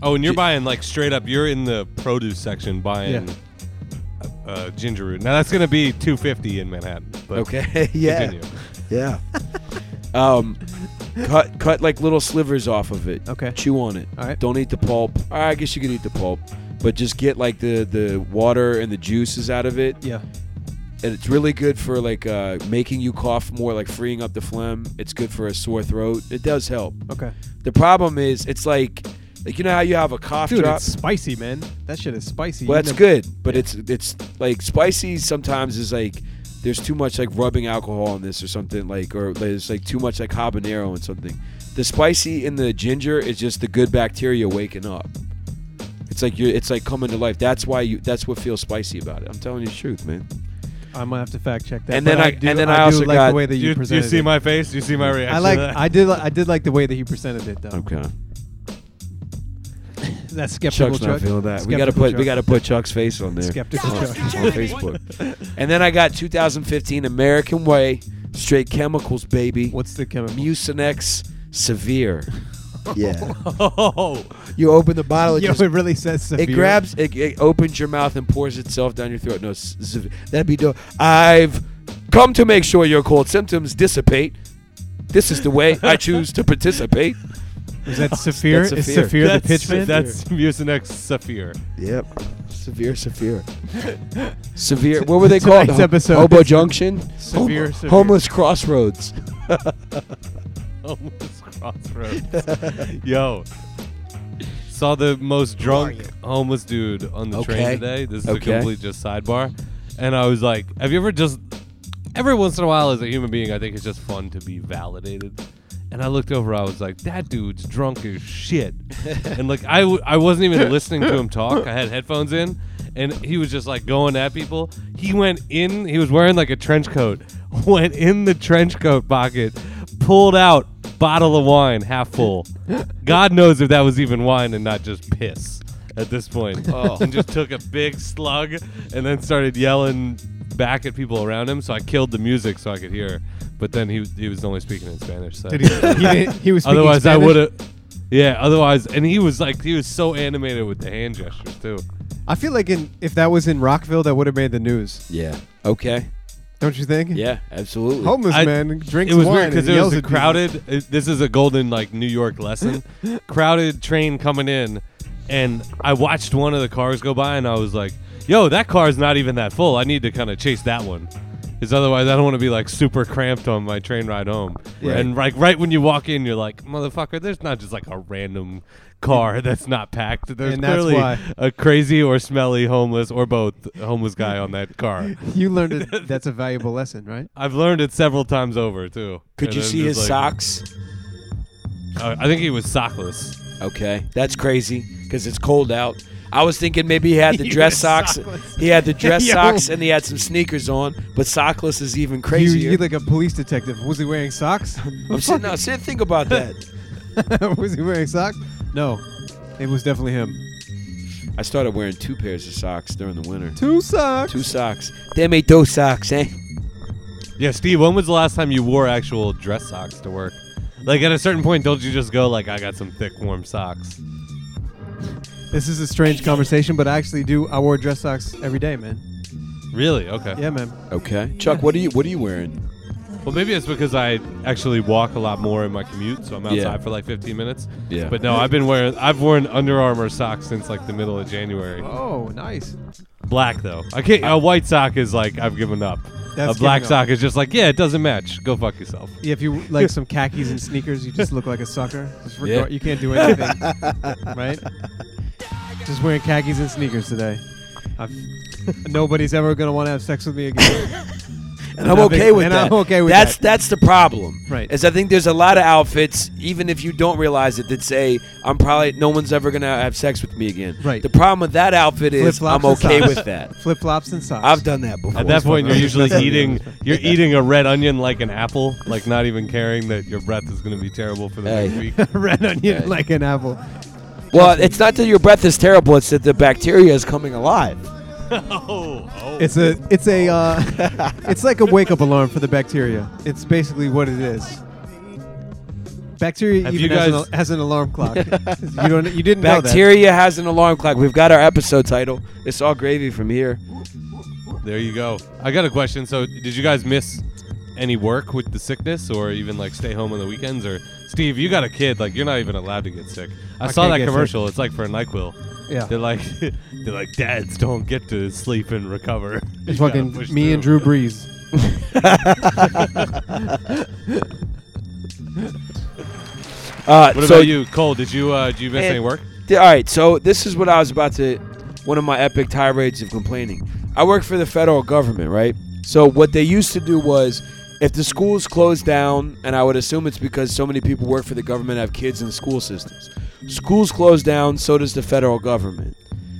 [SPEAKER 5] Oh, and you're
[SPEAKER 3] Gi-
[SPEAKER 5] buying like straight up. You're in the produce section buying
[SPEAKER 2] Yeah.
[SPEAKER 5] uh, ginger root. Now that's gonna be two fifty in Manhattan. But
[SPEAKER 3] Okay. yeah.
[SPEAKER 5] continue.
[SPEAKER 3] Yeah. um, cut cut like little slivers off of it.
[SPEAKER 2] Okay.
[SPEAKER 3] Chew on it.
[SPEAKER 2] All right.
[SPEAKER 3] Don't eat the pulp. I guess you can eat the pulp, but just get like the the water and the juices out of it.
[SPEAKER 2] Yeah.
[SPEAKER 3] And it's really good for like uh, making you cough more, like freeing up the phlegm. It's good for a sore throat. It does help.
[SPEAKER 2] Okay.
[SPEAKER 3] The problem is, it's like, like you know how you have a cough
[SPEAKER 2] Dude,
[SPEAKER 3] drop.
[SPEAKER 2] it's spicy, man. That shit is spicy.
[SPEAKER 3] Well,
[SPEAKER 2] You
[SPEAKER 3] that's
[SPEAKER 2] never-
[SPEAKER 3] good, but it's it's like spicy. Sometimes is like there's too much like rubbing alcohol in this or something like, or there's like too much like habanero and something. The spicy in the ginger is just the good bacteria waking up. It's like you're, it's like coming to life. That's why you. That's what feels spicy about it. I'm telling you the truth, man.
[SPEAKER 2] I might have to fact check that.
[SPEAKER 3] And
[SPEAKER 2] but
[SPEAKER 3] then I-
[SPEAKER 2] do,
[SPEAKER 3] and then I
[SPEAKER 2] do
[SPEAKER 3] also
[SPEAKER 2] like
[SPEAKER 3] got-
[SPEAKER 2] the way that
[SPEAKER 5] Do
[SPEAKER 2] you,
[SPEAKER 5] you, do you
[SPEAKER 2] presented
[SPEAKER 5] see
[SPEAKER 2] it.
[SPEAKER 5] my face? Do you see my reaction?
[SPEAKER 2] I like.
[SPEAKER 5] to that?
[SPEAKER 2] I did. li- I did like the way that he presented it, though.
[SPEAKER 3] Okay.
[SPEAKER 2] That's skeptical
[SPEAKER 3] Chuck's not
[SPEAKER 2] Chuck.
[SPEAKER 3] feeling that. We gotta
[SPEAKER 2] Skeptical
[SPEAKER 3] put we
[SPEAKER 2] Chuck.
[SPEAKER 3] gotta put Chuck's face on there
[SPEAKER 2] Skeptical
[SPEAKER 3] on,
[SPEAKER 2] Chuck.
[SPEAKER 3] on Facebook. And then I got two thousand fifteen American Way Straight Chemicals, baby.
[SPEAKER 2] What's the chemical?
[SPEAKER 3] Mucinex Severe.
[SPEAKER 4] Yeah.
[SPEAKER 5] Oh,
[SPEAKER 4] You open the bottle. It
[SPEAKER 2] Yo,
[SPEAKER 4] just
[SPEAKER 2] it really says severe.
[SPEAKER 3] It grabs, it, it opens your mouth and pours itself down your throat. No, s- s- that'd be dope. I've come to make sure your cold symptoms dissipate. This is the way I choose to participate.
[SPEAKER 2] Is that Saphir?
[SPEAKER 3] That's
[SPEAKER 2] Is
[SPEAKER 3] Saphir.
[SPEAKER 2] Saphir the
[SPEAKER 5] that's,
[SPEAKER 2] pitchman?
[SPEAKER 5] That's Mucinex Saphir.
[SPEAKER 3] Yep. Severe, severe. Severe. What were they called?
[SPEAKER 2] Tonight's episode
[SPEAKER 3] Hobo
[SPEAKER 2] is
[SPEAKER 3] Junction?
[SPEAKER 2] Severe,
[SPEAKER 3] Homo-
[SPEAKER 2] severe.
[SPEAKER 3] Homeless Crossroads.
[SPEAKER 5] Homeless crossroads. Yo, saw the most drunk homeless dude on the
[SPEAKER 3] Okay.
[SPEAKER 5] train today. This is
[SPEAKER 3] Okay.
[SPEAKER 5] a complete just sidebar, and I was like, "Have you ever just every once in a while as a human being, I think it's just fun to be validated." And I looked over, I was like, "That dude's drunk as shit," and like I w- I wasn't even listening to him talk. I had headphones in. And he was just like going at people. He went in, he was wearing like a trench coat, went in the trench coat pocket, pulled out bottle of wine half full. God knows if that was even wine and not just piss at this point.
[SPEAKER 3] Oh.
[SPEAKER 5] And just took a big slug and then started yelling back at people around him. So I killed the music so I could hear. But then he he was only speaking in Spanish. So.
[SPEAKER 2] Did he, he, didn't- he was speaking
[SPEAKER 5] Otherwise I
[SPEAKER 2] Spanish?
[SPEAKER 5] would have. Yeah, otherwise, and he was like, he was so animated with the hand gestures too.
[SPEAKER 2] I feel like in if that was in Rockville, that would have made the news.
[SPEAKER 3] Yeah. Okay.
[SPEAKER 2] Don't you think?
[SPEAKER 3] Yeah, absolutely.
[SPEAKER 2] Homeless
[SPEAKER 5] I-
[SPEAKER 2] man drinks
[SPEAKER 5] It was
[SPEAKER 2] wine
[SPEAKER 5] weird because
[SPEAKER 2] and
[SPEAKER 5] it
[SPEAKER 2] yells
[SPEAKER 5] was a
[SPEAKER 2] at people.
[SPEAKER 5] crowded. It, this is a golden like New York lesson. Crowded train coming in, and I watched one of the cars go by, and I was like, "Yo, that car's not even that full. I need to kind of chase that one, because otherwise I don't want to be like super cramped on my train ride home."
[SPEAKER 2] Yeah.
[SPEAKER 5] And like right when you walk in, you're like, "Motherfucker, there's not just like a random car that's not packed. There's
[SPEAKER 2] And that's
[SPEAKER 5] clearly
[SPEAKER 2] why.
[SPEAKER 5] a crazy or smelly homeless or both homeless guy on that car."
[SPEAKER 2] You learned it, that's a valuable lesson, right?
[SPEAKER 5] I've learned it several times over too.
[SPEAKER 3] Could
[SPEAKER 5] And
[SPEAKER 3] you
[SPEAKER 5] I'm
[SPEAKER 3] see
[SPEAKER 5] just
[SPEAKER 3] his
[SPEAKER 5] like-
[SPEAKER 3] socks?
[SPEAKER 5] Uh, I think he was sockless.
[SPEAKER 3] Okay, that's crazy because it's cold out. I was thinking maybe he had the
[SPEAKER 2] He
[SPEAKER 3] dress
[SPEAKER 2] was
[SPEAKER 3] socks.
[SPEAKER 2] sockless.
[SPEAKER 3] He had the dress
[SPEAKER 2] Yo.
[SPEAKER 3] socks and he had some sneakers on, but sockless is even
[SPEAKER 2] You,
[SPEAKER 3] crazier.
[SPEAKER 2] you like a police detective. Was he wearing socks?
[SPEAKER 3] I'm sitting now. Sit, think about that.
[SPEAKER 2] Was he wearing socks? No, it was definitely him.
[SPEAKER 3] I started wearing two pairs of socks during the winter.
[SPEAKER 2] Two socks.
[SPEAKER 3] Two socks. They made those socks, eh?
[SPEAKER 5] Yeah, Steve, when was the last time you wore actual dress socks to work? Like at a certain point, don't you just go like, I got some thick, warm socks?
[SPEAKER 2] This is a strange conversation, but I actually do. I wore dress socks every day, man.
[SPEAKER 5] Really? Okay.
[SPEAKER 2] Yeah, man.
[SPEAKER 3] Okay, Chuck, what are you? What are you wearing?
[SPEAKER 5] Well, maybe it's because I actually walk a lot more in my commute, so I'm outside
[SPEAKER 3] Yeah.
[SPEAKER 5] for like fifteen minutes.
[SPEAKER 3] Yeah.
[SPEAKER 5] But no, I've been wearing, I've worn Under Armour socks since like the middle of January.
[SPEAKER 2] Oh, nice.
[SPEAKER 5] Black though. I can't. A white sock is like I've given up.
[SPEAKER 2] That's
[SPEAKER 5] a black
[SPEAKER 2] giving up.
[SPEAKER 5] sock is just like, yeah, it doesn't match. Go fuck yourself.
[SPEAKER 2] Yeah, if you like some khakis and sneakers, you just look like a sucker. Just
[SPEAKER 3] Yeah.
[SPEAKER 2] regard- You can't do anything, right? Just wearing khakis and sneakers today. I've, nobody's ever gonna want to have sex with me again.
[SPEAKER 3] And I'm
[SPEAKER 2] having-
[SPEAKER 3] okay with
[SPEAKER 2] and
[SPEAKER 3] that.
[SPEAKER 2] I'm okay with
[SPEAKER 3] that's
[SPEAKER 2] that.
[SPEAKER 3] that's the problem.
[SPEAKER 2] Right.
[SPEAKER 3] Is I think there's a lot of outfits, even if you don't realize it, that say I'm probably no one's ever gonna have sex with me again.
[SPEAKER 2] Right.
[SPEAKER 3] The problem with that outfit is
[SPEAKER 2] Flip-flops
[SPEAKER 3] I'm
[SPEAKER 2] and
[SPEAKER 3] okay
[SPEAKER 2] socks.
[SPEAKER 3] with that.
[SPEAKER 2] Flip flops and socks.
[SPEAKER 3] I've done that before.
[SPEAKER 5] At that point, you're
[SPEAKER 2] fucking
[SPEAKER 5] usually
[SPEAKER 2] right.
[SPEAKER 5] eating. You're eating a red onion like an apple, like not even caring that your breath is going to be terrible for the
[SPEAKER 3] Hey.
[SPEAKER 5] next week.
[SPEAKER 2] red onion
[SPEAKER 3] Yeah.
[SPEAKER 2] like an apple.
[SPEAKER 3] Well, it's not that your breath is terrible; it's that the bacteria is coming alive.
[SPEAKER 5] oh, oh.
[SPEAKER 2] It's a, it's a, uh, it's like a wake up alarm for the bacteria. It's basically what it is. Bacteria
[SPEAKER 5] Have
[SPEAKER 2] even
[SPEAKER 5] you
[SPEAKER 2] has,
[SPEAKER 5] guys-
[SPEAKER 2] an, has an alarm clock. you don't. You didn't know that.
[SPEAKER 3] Bacteria has an alarm clock. We've got our episode title. It's all gravy from here.
[SPEAKER 5] There you go. I got a question. So, did you guys miss any work with the sickness, or even like stay home on the weekends? Or Steve, you got a kid. Like, you're not even allowed to get sick. I,
[SPEAKER 2] I
[SPEAKER 5] saw
[SPEAKER 2] can't
[SPEAKER 5] that
[SPEAKER 2] get
[SPEAKER 5] commercial. It's like for NyQuil.
[SPEAKER 2] Yeah.
[SPEAKER 5] They're like, they're like, dads don't get to sleep and recover.
[SPEAKER 2] It's
[SPEAKER 5] You gotta
[SPEAKER 2] fucking
[SPEAKER 5] push
[SPEAKER 2] me and
[SPEAKER 5] through."
[SPEAKER 2] Drew Brees.
[SPEAKER 3] Uh,
[SPEAKER 5] What
[SPEAKER 3] so
[SPEAKER 5] about you, Cole? Did you uh, did you miss
[SPEAKER 3] And-
[SPEAKER 5] any work?
[SPEAKER 3] Th- all right, so this is what I was about to, one of my epic tirades of complaining. I work for the federal government, right? So what they used to do was, if the schools closed down, and I would assume it's because so many people work for the government have kids in the school systems. Schools close down, so does the federal government.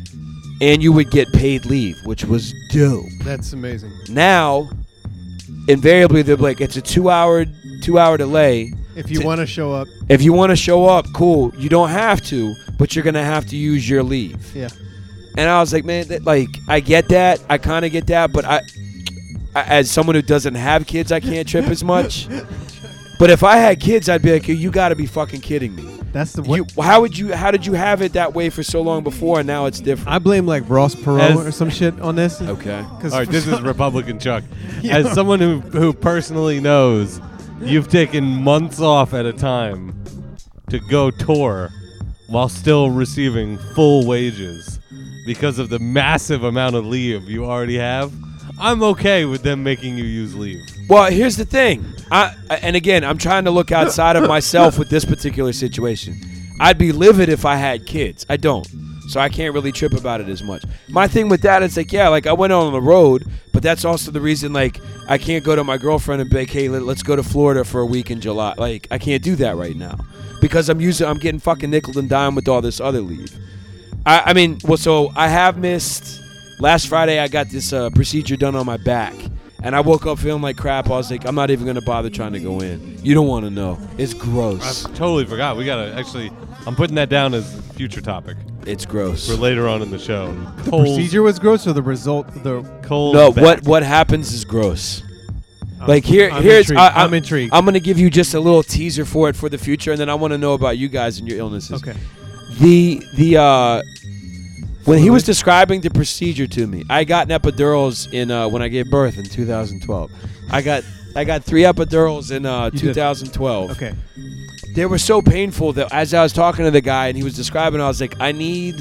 [SPEAKER 3] And you would get paid leave, which was dope.
[SPEAKER 2] That's amazing.
[SPEAKER 3] Now, invariably, they're like, it's a two-hour, two-hour delay.
[SPEAKER 2] If you
[SPEAKER 3] To-
[SPEAKER 2] want to show up,
[SPEAKER 3] If you want to show up, cool. You don't have to, but you're gonna have to use your leave.
[SPEAKER 2] yeah.
[SPEAKER 3] And I was like, man, that, like, I get that. I kind of get that. But I, I, as someone who doesn't have kids, I can't trip as much. But if I had kids, I'd be like, you got to be fucking kidding me.
[SPEAKER 2] That's the what.
[SPEAKER 3] You, how would you? How did you have it that way for so long before, and now it's different?
[SPEAKER 2] I blame like Ross Perot
[SPEAKER 5] As-
[SPEAKER 2] or some shit on this.
[SPEAKER 3] Okay.
[SPEAKER 2] 'Cause
[SPEAKER 5] All right,
[SPEAKER 2] for
[SPEAKER 5] this is
[SPEAKER 2] some-
[SPEAKER 5] Republican Chuck.
[SPEAKER 2] Yeah.
[SPEAKER 5] As someone who who personally knows, you've taken months off at a time to go tour while still receiving full wages because of the massive amount of leave you already have. I'm okay with them making you use leave.
[SPEAKER 3] Well, here's the thing. I, I- and again, I'm trying to look outside of myself with this particular situation. I'd be livid if I had kids. I don't. So I can't really trip about it as much. My thing with that is like, yeah, like I went on the road, but that's also the reason like I can't go to my girlfriend and be like, hey, let- let's go to Florida for a week in July. Like I can't do that right now because I'm using, I'm getting fucking nickel and dime with all this other leave. I, I mean, well, so I have missed. Last Friday, I got this uh, procedure done on my back, and I woke up feeling like crap. I was like, I'm not even gonna bother trying to go in. You don't want to know. It's gross.
[SPEAKER 5] I totally forgot. We gotta actually. I'm putting that down as a future topic
[SPEAKER 3] It's gross.
[SPEAKER 5] for later on in the show.
[SPEAKER 2] the procedure was gross, or the result. The
[SPEAKER 5] Cold.
[SPEAKER 3] No, what what happens is gross.
[SPEAKER 2] I'm-
[SPEAKER 3] Like here,
[SPEAKER 2] I'm
[SPEAKER 3] here's
[SPEAKER 2] intrigued.
[SPEAKER 3] I,
[SPEAKER 2] I'm intrigued.
[SPEAKER 3] I'm gonna give you just a little teaser for it for the future, and then I want to know about you guys and your illnesses.
[SPEAKER 2] Okay.
[SPEAKER 3] The the uh, when he was describing the procedure to me, I got an epidurals in uh, when I gave birth in two thousand twelve. I got I got three epidurals in uh,
[SPEAKER 2] You did.
[SPEAKER 3] two thousand twelve.
[SPEAKER 2] Okay.
[SPEAKER 3] They were so painful that as I was talking to the guy and he was describing, I was like, I need,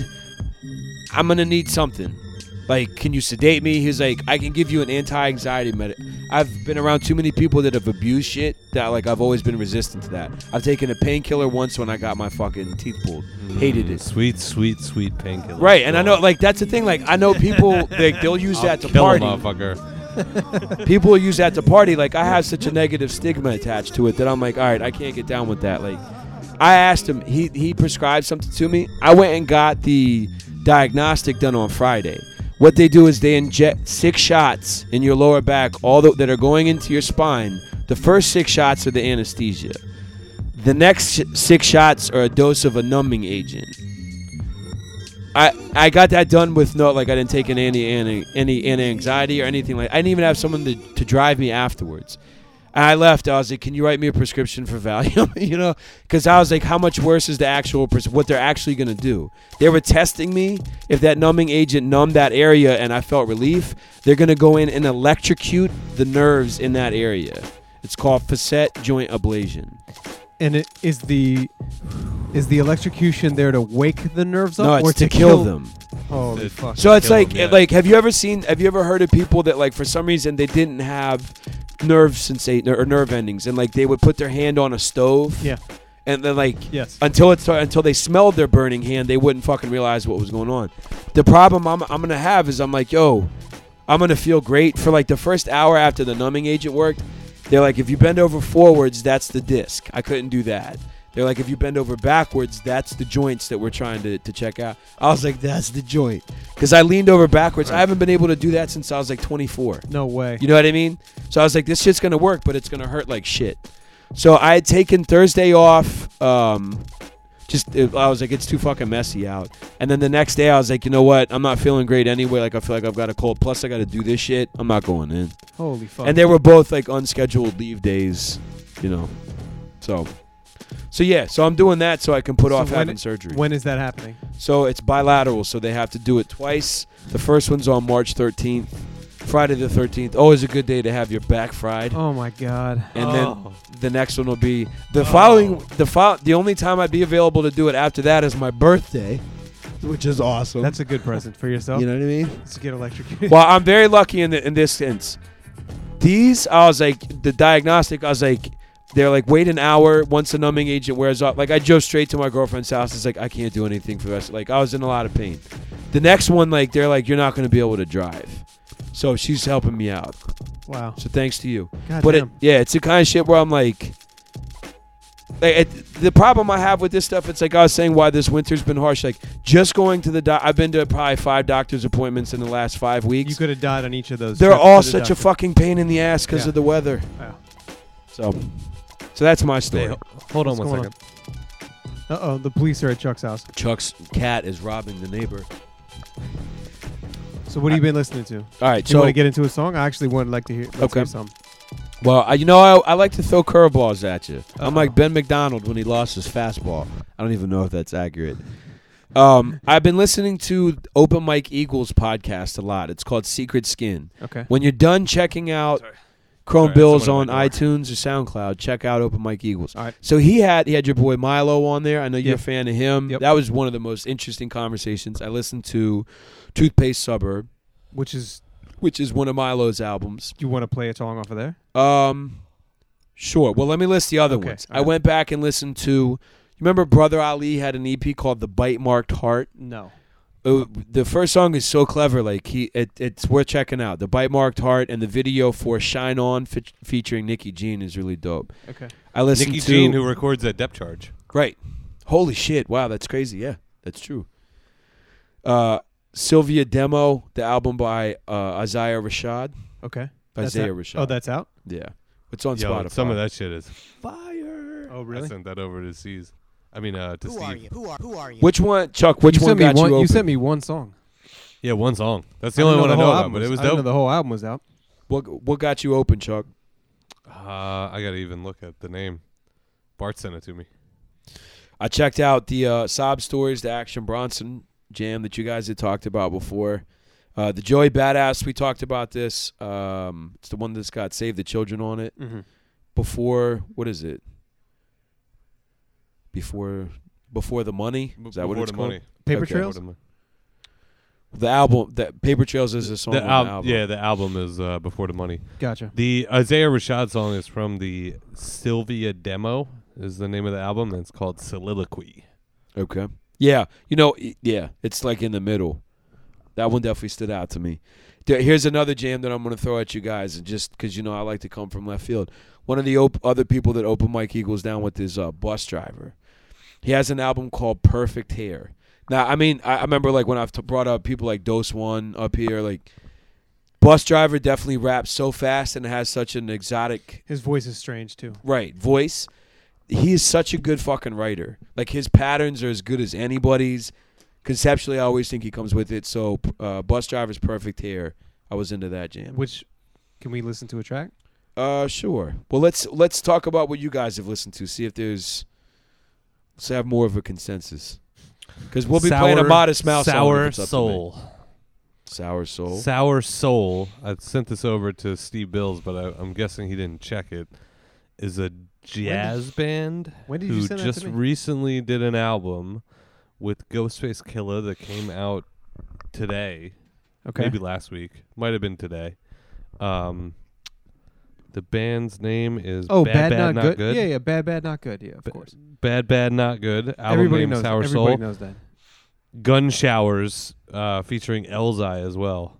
[SPEAKER 3] I'm gonna need something. Like, can you sedate me? He was like, I can give you an anti-anxiety med. I've been around too many people that have abused shit that like I've always been resistant to that. I've taken a painkiller once when I got my fucking teeth pulled. Hated it.
[SPEAKER 5] Sweet, sweet, sweet painkiller.
[SPEAKER 3] Right, and I know like that's the thing. Like I know people like they'll use that to
[SPEAKER 5] Kill a
[SPEAKER 3] party.
[SPEAKER 5] motherfucker.
[SPEAKER 3] People use that to party. Like I have such a negative stigma attached to it that I'm like, all right, I can't get down with that. Like I asked him, he he prescribed something to me. I went and got the diagnostic done on Friday. What they do is they inject six shots in your lower back, all the, that are going into your spine. The first six shots are the anesthesia. The next sh- six shots are a dose of a numbing agent. I I got that done with no, like I didn't take an anti any any anti-anxiety or anything like. I didn't even have someone to, to drive me afterwards. And I left. I was like, "Can you write me a prescription for Valium?" you know, because I was like, "How much worse is the actual pres- what they're actually gonna do?" They were testing me. If that numbing agent numbed that area and I felt relief, they're gonna go in and electrocute the nerves in that area. It's called facet joint ablation.
[SPEAKER 2] And it is the is the electrocution there to wake the nerves up,
[SPEAKER 3] No, it's
[SPEAKER 2] or
[SPEAKER 3] to, kill, them.
[SPEAKER 2] Holy
[SPEAKER 5] It-
[SPEAKER 2] fuck!
[SPEAKER 3] So it's
[SPEAKER 5] Kill
[SPEAKER 3] like,
[SPEAKER 5] them, yeah.
[SPEAKER 3] it- like, have you ever seen? Have you ever heard of people that, like, for some reason they didn't have nerve sensate or nerve endings, and like they would put their hand on a stove,
[SPEAKER 2] Yeah.
[SPEAKER 3] and then like
[SPEAKER 2] Yes.
[SPEAKER 3] until it started, until they smelled their burning hand, they wouldn't fucking realize what was going on. The problem I'm I'm gonna have is I'm like, yo, I'm gonna feel great for like the first hour after the numbing agent worked. They're like, if you bend over forwards, that's the disc. I couldn't do that. They're like, if you bend over backwards, that's the joints that we're trying to, to check out. I was like, that's the joint. Because I leaned over backwards. I haven't been able to do that since I was like twenty-four.
[SPEAKER 2] No way.
[SPEAKER 3] You know what I mean? So I was like, this shit's going to work, but it's going to hurt like shit. So I had taken Thursday off. Um, just I was like, it's too fucking messy out. And then the next day I was like, you know what? I'm not feeling great anyway. Like I feel like I've got a cold. Plus I got to do this shit. I'm not going in.
[SPEAKER 2] Holy fuck!
[SPEAKER 3] And they were both like unscheduled leave days, you know. So So yeah, so I'm doing that so I can put
[SPEAKER 2] So
[SPEAKER 3] off
[SPEAKER 2] when
[SPEAKER 3] having
[SPEAKER 2] it-
[SPEAKER 3] surgery.
[SPEAKER 2] When is that happening?
[SPEAKER 3] So it's bilateral, so they have to do it twice. The first one's on March thirteenth. Friday the thirteenth. Always a good day to have your back fried.
[SPEAKER 2] Oh my God.
[SPEAKER 3] And
[SPEAKER 5] Oh.
[SPEAKER 3] then the next one will be the following. The fo- The only time I'd be available to do it after that is my birthday, which is awesome.
[SPEAKER 2] That's a good present for yourself.
[SPEAKER 3] you know what I mean.
[SPEAKER 2] To get electrocuted.
[SPEAKER 3] Well, I'm very lucky in the, in this sense. These, I was like, the diagnostic. I was like, they're like, wait an hour once the numbing agent wears off. Like I drove straight to my girlfriend's house. It's like I can't do anything for the rest. Like I was in a lot of pain. The next one, like they're like, you're not going to be able to drive. So she's helping me out.
[SPEAKER 2] Wow.
[SPEAKER 3] So thanks to you.
[SPEAKER 2] God
[SPEAKER 3] But it,
[SPEAKER 2] damn.
[SPEAKER 3] yeah, it's the kind of shit where I'm like, like it, the problem I have with this stuff, it's like I was saying why this winter's been harsh. Like just going to the doc, I've been to probably five doctor's appointments in the last five weeks.
[SPEAKER 2] You could have died on each of those.
[SPEAKER 3] They're
[SPEAKER 2] trips to
[SPEAKER 3] all
[SPEAKER 2] the
[SPEAKER 3] such a
[SPEAKER 2] doctor.
[SPEAKER 3] fucking pain in the ass because
[SPEAKER 2] Yeah.
[SPEAKER 3] of the weather.
[SPEAKER 2] Wow.
[SPEAKER 3] So, so that's my
[SPEAKER 5] Hey,
[SPEAKER 3] story.
[SPEAKER 5] ho- hold on
[SPEAKER 2] What's
[SPEAKER 5] one
[SPEAKER 2] going
[SPEAKER 5] second.
[SPEAKER 2] Uh oh, the police are at Chuck's house.
[SPEAKER 3] Chuck's cat is robbing the neighbor.
[SPEAKER 2] So what have you been listening to?
[SPEAKER 3] All right,
[SPEAKER 2] Do you
[SPEAKER 3] so
[SPEAKER 2] want to get into a song? I actually would like to hear. Let's
[SPEAKER 3] Okay.
[SPEAKER 2] hear some.
[SPEAKER 3] well, I, you know, I, I like to throw curveballs at you. I'm
[SPEAKER 2] Uh-oh.
[SPEAKER 3] like Ben McDonald when he lost his fastball. I don't even know if that's accurate. Um, I've been listening to Open Mike Eagles podcast a lot. It's called Secret Skin.
[SPEAKER 2] Okay.
[SPEAKER 3] When you're done checking out Chrome
[SPEAKER 5] Sorry,
[SPEAKER 3] Bills
[SPEAKER 5] someone
[SPEAKER 3] on
[SPEAKER 5] at my door.
[SPEAKER 3] iTunes or SoundCloud, check out Open Mike Eagles.
[SPEAKER 2] All right.
[SPEAKER 3] So he had he had your boy Milo on there. I know you're
[SPEAKER 2] Yep.
[SPEAKER 3] a fan of him.
[SPEAKER 2] Yep.
[SPEAKER 3] That was one of the most interesting conversations. I listened to Toothpaste Suburb,
[SPEAKER 2] Which is,
[SPEAKER 3] which is one of Milo's albums.
[SPEAKER 2] you want to play a song off of there?
[SPEAKER 3] Um, sure. Well, let me list the other
[SPEAKER 2] Okay,
[SPEAKER 3] ones.
[SPEAKER 2] all
[SPEAKER 3] I
[SPEAKER 2] right.
[SPEAKER 3] went back and listened to. You remember Brother Ali had an E P called The Bite Marked Heart.
[SPEAKER 2] No.
[SPEAKER 3] Uh, the first song is so clever. Like he, it, it's worth checking out. The Bite Marked Heart and the video for Shine On fe- featuring Nicki Jean is really dope.
[SPEAKER 2] Okay.
[SPEAKER 3] I listened
[SPEAKER 5] Nicki
[SPEAKER 3] to
[SPEAKER 5] Jean, who records at Depth Charge.
[SPEAKER 3] right. Holy shit! Wow, that's crazy. Yeah, that's true. Uh, Sylvia Demo, the album by uh, Isaiah Rashad.
[SPEAKER 2] Okay. That's
[SPEAKER 3] Isaiah
[SPEAKER 2] out?
[SPEAKER 3] Rashad.
[SPEAKER 2] Oh, that's out.
[SPEAKER 3] yeah. It's on
[SPEAKER 5] Yo,
[SPEAKER 3] Spotify.
[SPEAKER 5] some of that shit is
[SPEAKER 3] fire.
[SPEAKER 2] Oh,
[SPEAKER 5] I
[SPEAKER 2] really?
[SPEAKER 5] sent that over to C's. I mean, uh, to
[SPEAKER 6] Who
[SPEAKER 5] Steve.
[SPEAKER 6] are you? Who are who are you?
[SPEAKER 3] Which one, Chuck? Which
[SPEAKER 2] you
[SPEAKER 3] one
[SPEAKER 2] sent
[SPEAKER 3] got
[SPEAKER 2] me one,
[SPEAKER 3] you open?
[SPEAKER 2] sent me one song.
[SPEAKER 5] Yeah, one song. That's the
[SPEAKER 2] I
[SPEAKER 5] only
[SPEAKER 2] didn't
[SPEAKER 5] one I
[SPEAKER 2] the
[SPEAKER 5] know
[SPEAKER 2] whole
[SPEAKER 5] about,
[SPEAKER 2] album
[SPEAKER 5] but it was
[SPEAKER 2] I didn't know
[SPEAKER 5] dope.
[SPEAKER 2] the whole album was out.
[SPEAKER 3] What What got you open, Chuck?
[SPEAKER 5] Uh, I gotta even look at the name. Bart sent it to me.
[SPEAKER 3] I checked out the uh, Sob Stories, the Action Bronson jam that you guys had talked about before. Uh, the Joey Badass, we talked about this. Um, it's the one that's got Save the Children on it.
[SPEAKER 2] Mm-hmm.
[SPEAKER 3] Before, what is it? Before Before the Money? Is that what
[SPEAKER 5] Before
[SPEAKER 3] it's
[SPEAKER 5] the
[SPEAKER 3] called?
[SPEAKER 5] money.
[SPEAKER 2] Paper
[SPEAKER 3] Okay.
[SPEAKER 2] Trails.
[SPEAKER 5] Before
[SPEAKER 3] The album, that Paper Trails is a song
[SPEAKER 5] The
[SPEAKER 3] on
[SPEAKER 5] al-
[SPEAKER 3] the album.
[SPEAKER 5] Yeah, the album is uh, Before the Money.
[SPEAKER 2] Gotcha.
[SPEAKER 5] The Isaiah Rashad song is from the Sylvia Demo, is the name of the album, and it's called Soliloquy.
[SPEAKER 3] Okay. Yeah, you know, y- yeah, it's like in the middle. That one definitely stood out to me. There- Here's another jam that I'm going to throw at you guys, and just because, you know, I like to come from left field. One of the op- other people that Open Mike Eagles down with is uh, Bus Driver. He has an album called Perfect Hair. Now, I mean, I, I remember like when I've t- brought up people like Dose One up here, like Bus Driver definitely raps so fast and has such an exotic,
[SPEAKER 2] His voice is strange too.
[SPEAKER 3] right, voice. He is such a good fucking writer. Like his patterns are as good as anybody's. Conceptually, I always think he comes with it. So, uh, Bus Driver's Perfect Hair. I was into that jam.
[SPEAKER 2] Which, can we listen to a track?
[SPEAKER 3] Uh, sure. Well, let's let's talk about what you guys have listened to. See if there's, let's have more of a consensus. Because we'll be playing a Modest Mouse song
[SPEAKER 5] Sour
[SPEAKER 3] if it's up to me.
[SPEAKER 5] Soul.
[SPEAKER 3] Sour Soul.
[SPEAKER 5] Sour Soul. I sent this over to Steve Bills, but I, I'm guessing he didn't check it. Is a jazz band
[SPEAKER 2] when did
[SPEAKER 5] who
[SPEAKER 2] you send that
[SPEAKER 5] just
[SPEAKER 2] to me?
[SPEAKER 5] recently did an album with Ghostface Killah that came out today,
[SPEAKER 2] Okay.
[SPEAKER 5] maybe last week, might have been today. Um, the band's name is
[SPEAKER 2] Oh,
[SPEAKER 5] Bad
[SPEAKER 2] bad,
[SPEAKER 5] Not,
[SPEAKER 2] good.
[SPEAKER 5] Good.
[SPEAKER 2] Yeah, yeah, bad, bad, not good. Yeah, of
[SPEAKER 5] Ba-
[SPEAKER 2] course.
[SPEAKER 5] Bad Bad Not Good. Album
[SPEAKER 2] Everybody
[SPEAKER 5] name
[SPEAKER 2] knows.
[SPEAKER 5] Sour
[SPEAKER 2] everybody
[SPEAKER 5] Soul.
[SPEAKER 2] knows that.
[SPEAKER 5] Gun Showers, uh, featuring Elzai as well.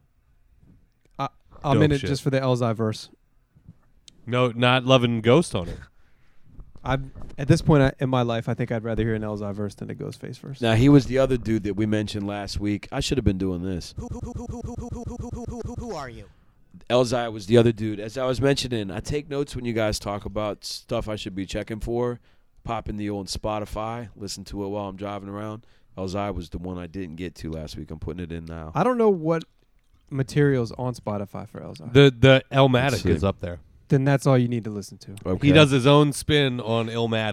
[SPEAKER 2] I'm
[SPEAKER 5] Dope
[SPEAKER 2] in it
[SPEAKER 5] shit.
[SPEAKER 2] just for the Elzai verse.
[SPEAKER 5] No, not Loving Ghost on it.
[SPEAKER 2] I'm at this point I, in my life, I think I'd rather hear an Elzai verse than a Ghostface verse.
[SPEAKER 3] Now, he was the other dude that we mentioned last week. I should have been doing this.
[SPEAKER 6] Who, who, who, who, who, who, who, who, who, who, who are you?
[SPEAKER 3] Elzai was the other dude. As I was mentioning, I take notes when you guys talk about stuff I should be checking for. Pop in the old Spotify, listen to it while I'm driving around. Elzai was the one I didn't get to last week. I'm putting it in now.
[SPEAKER 2] I don't know what materials on Spotify for Elzai.
[SPEAKER 5] The the
[SPEAKER 3] Let's
[SPEAKER 5] Elmatic
[SPEAKER 3] see.
[SPEAKER 5] is up there.
[SPEAKER 2] then that's all you need to listen to.
[SPEAKER 3] Okay.
[SPEAKER 5] He does his own spin on Illmatic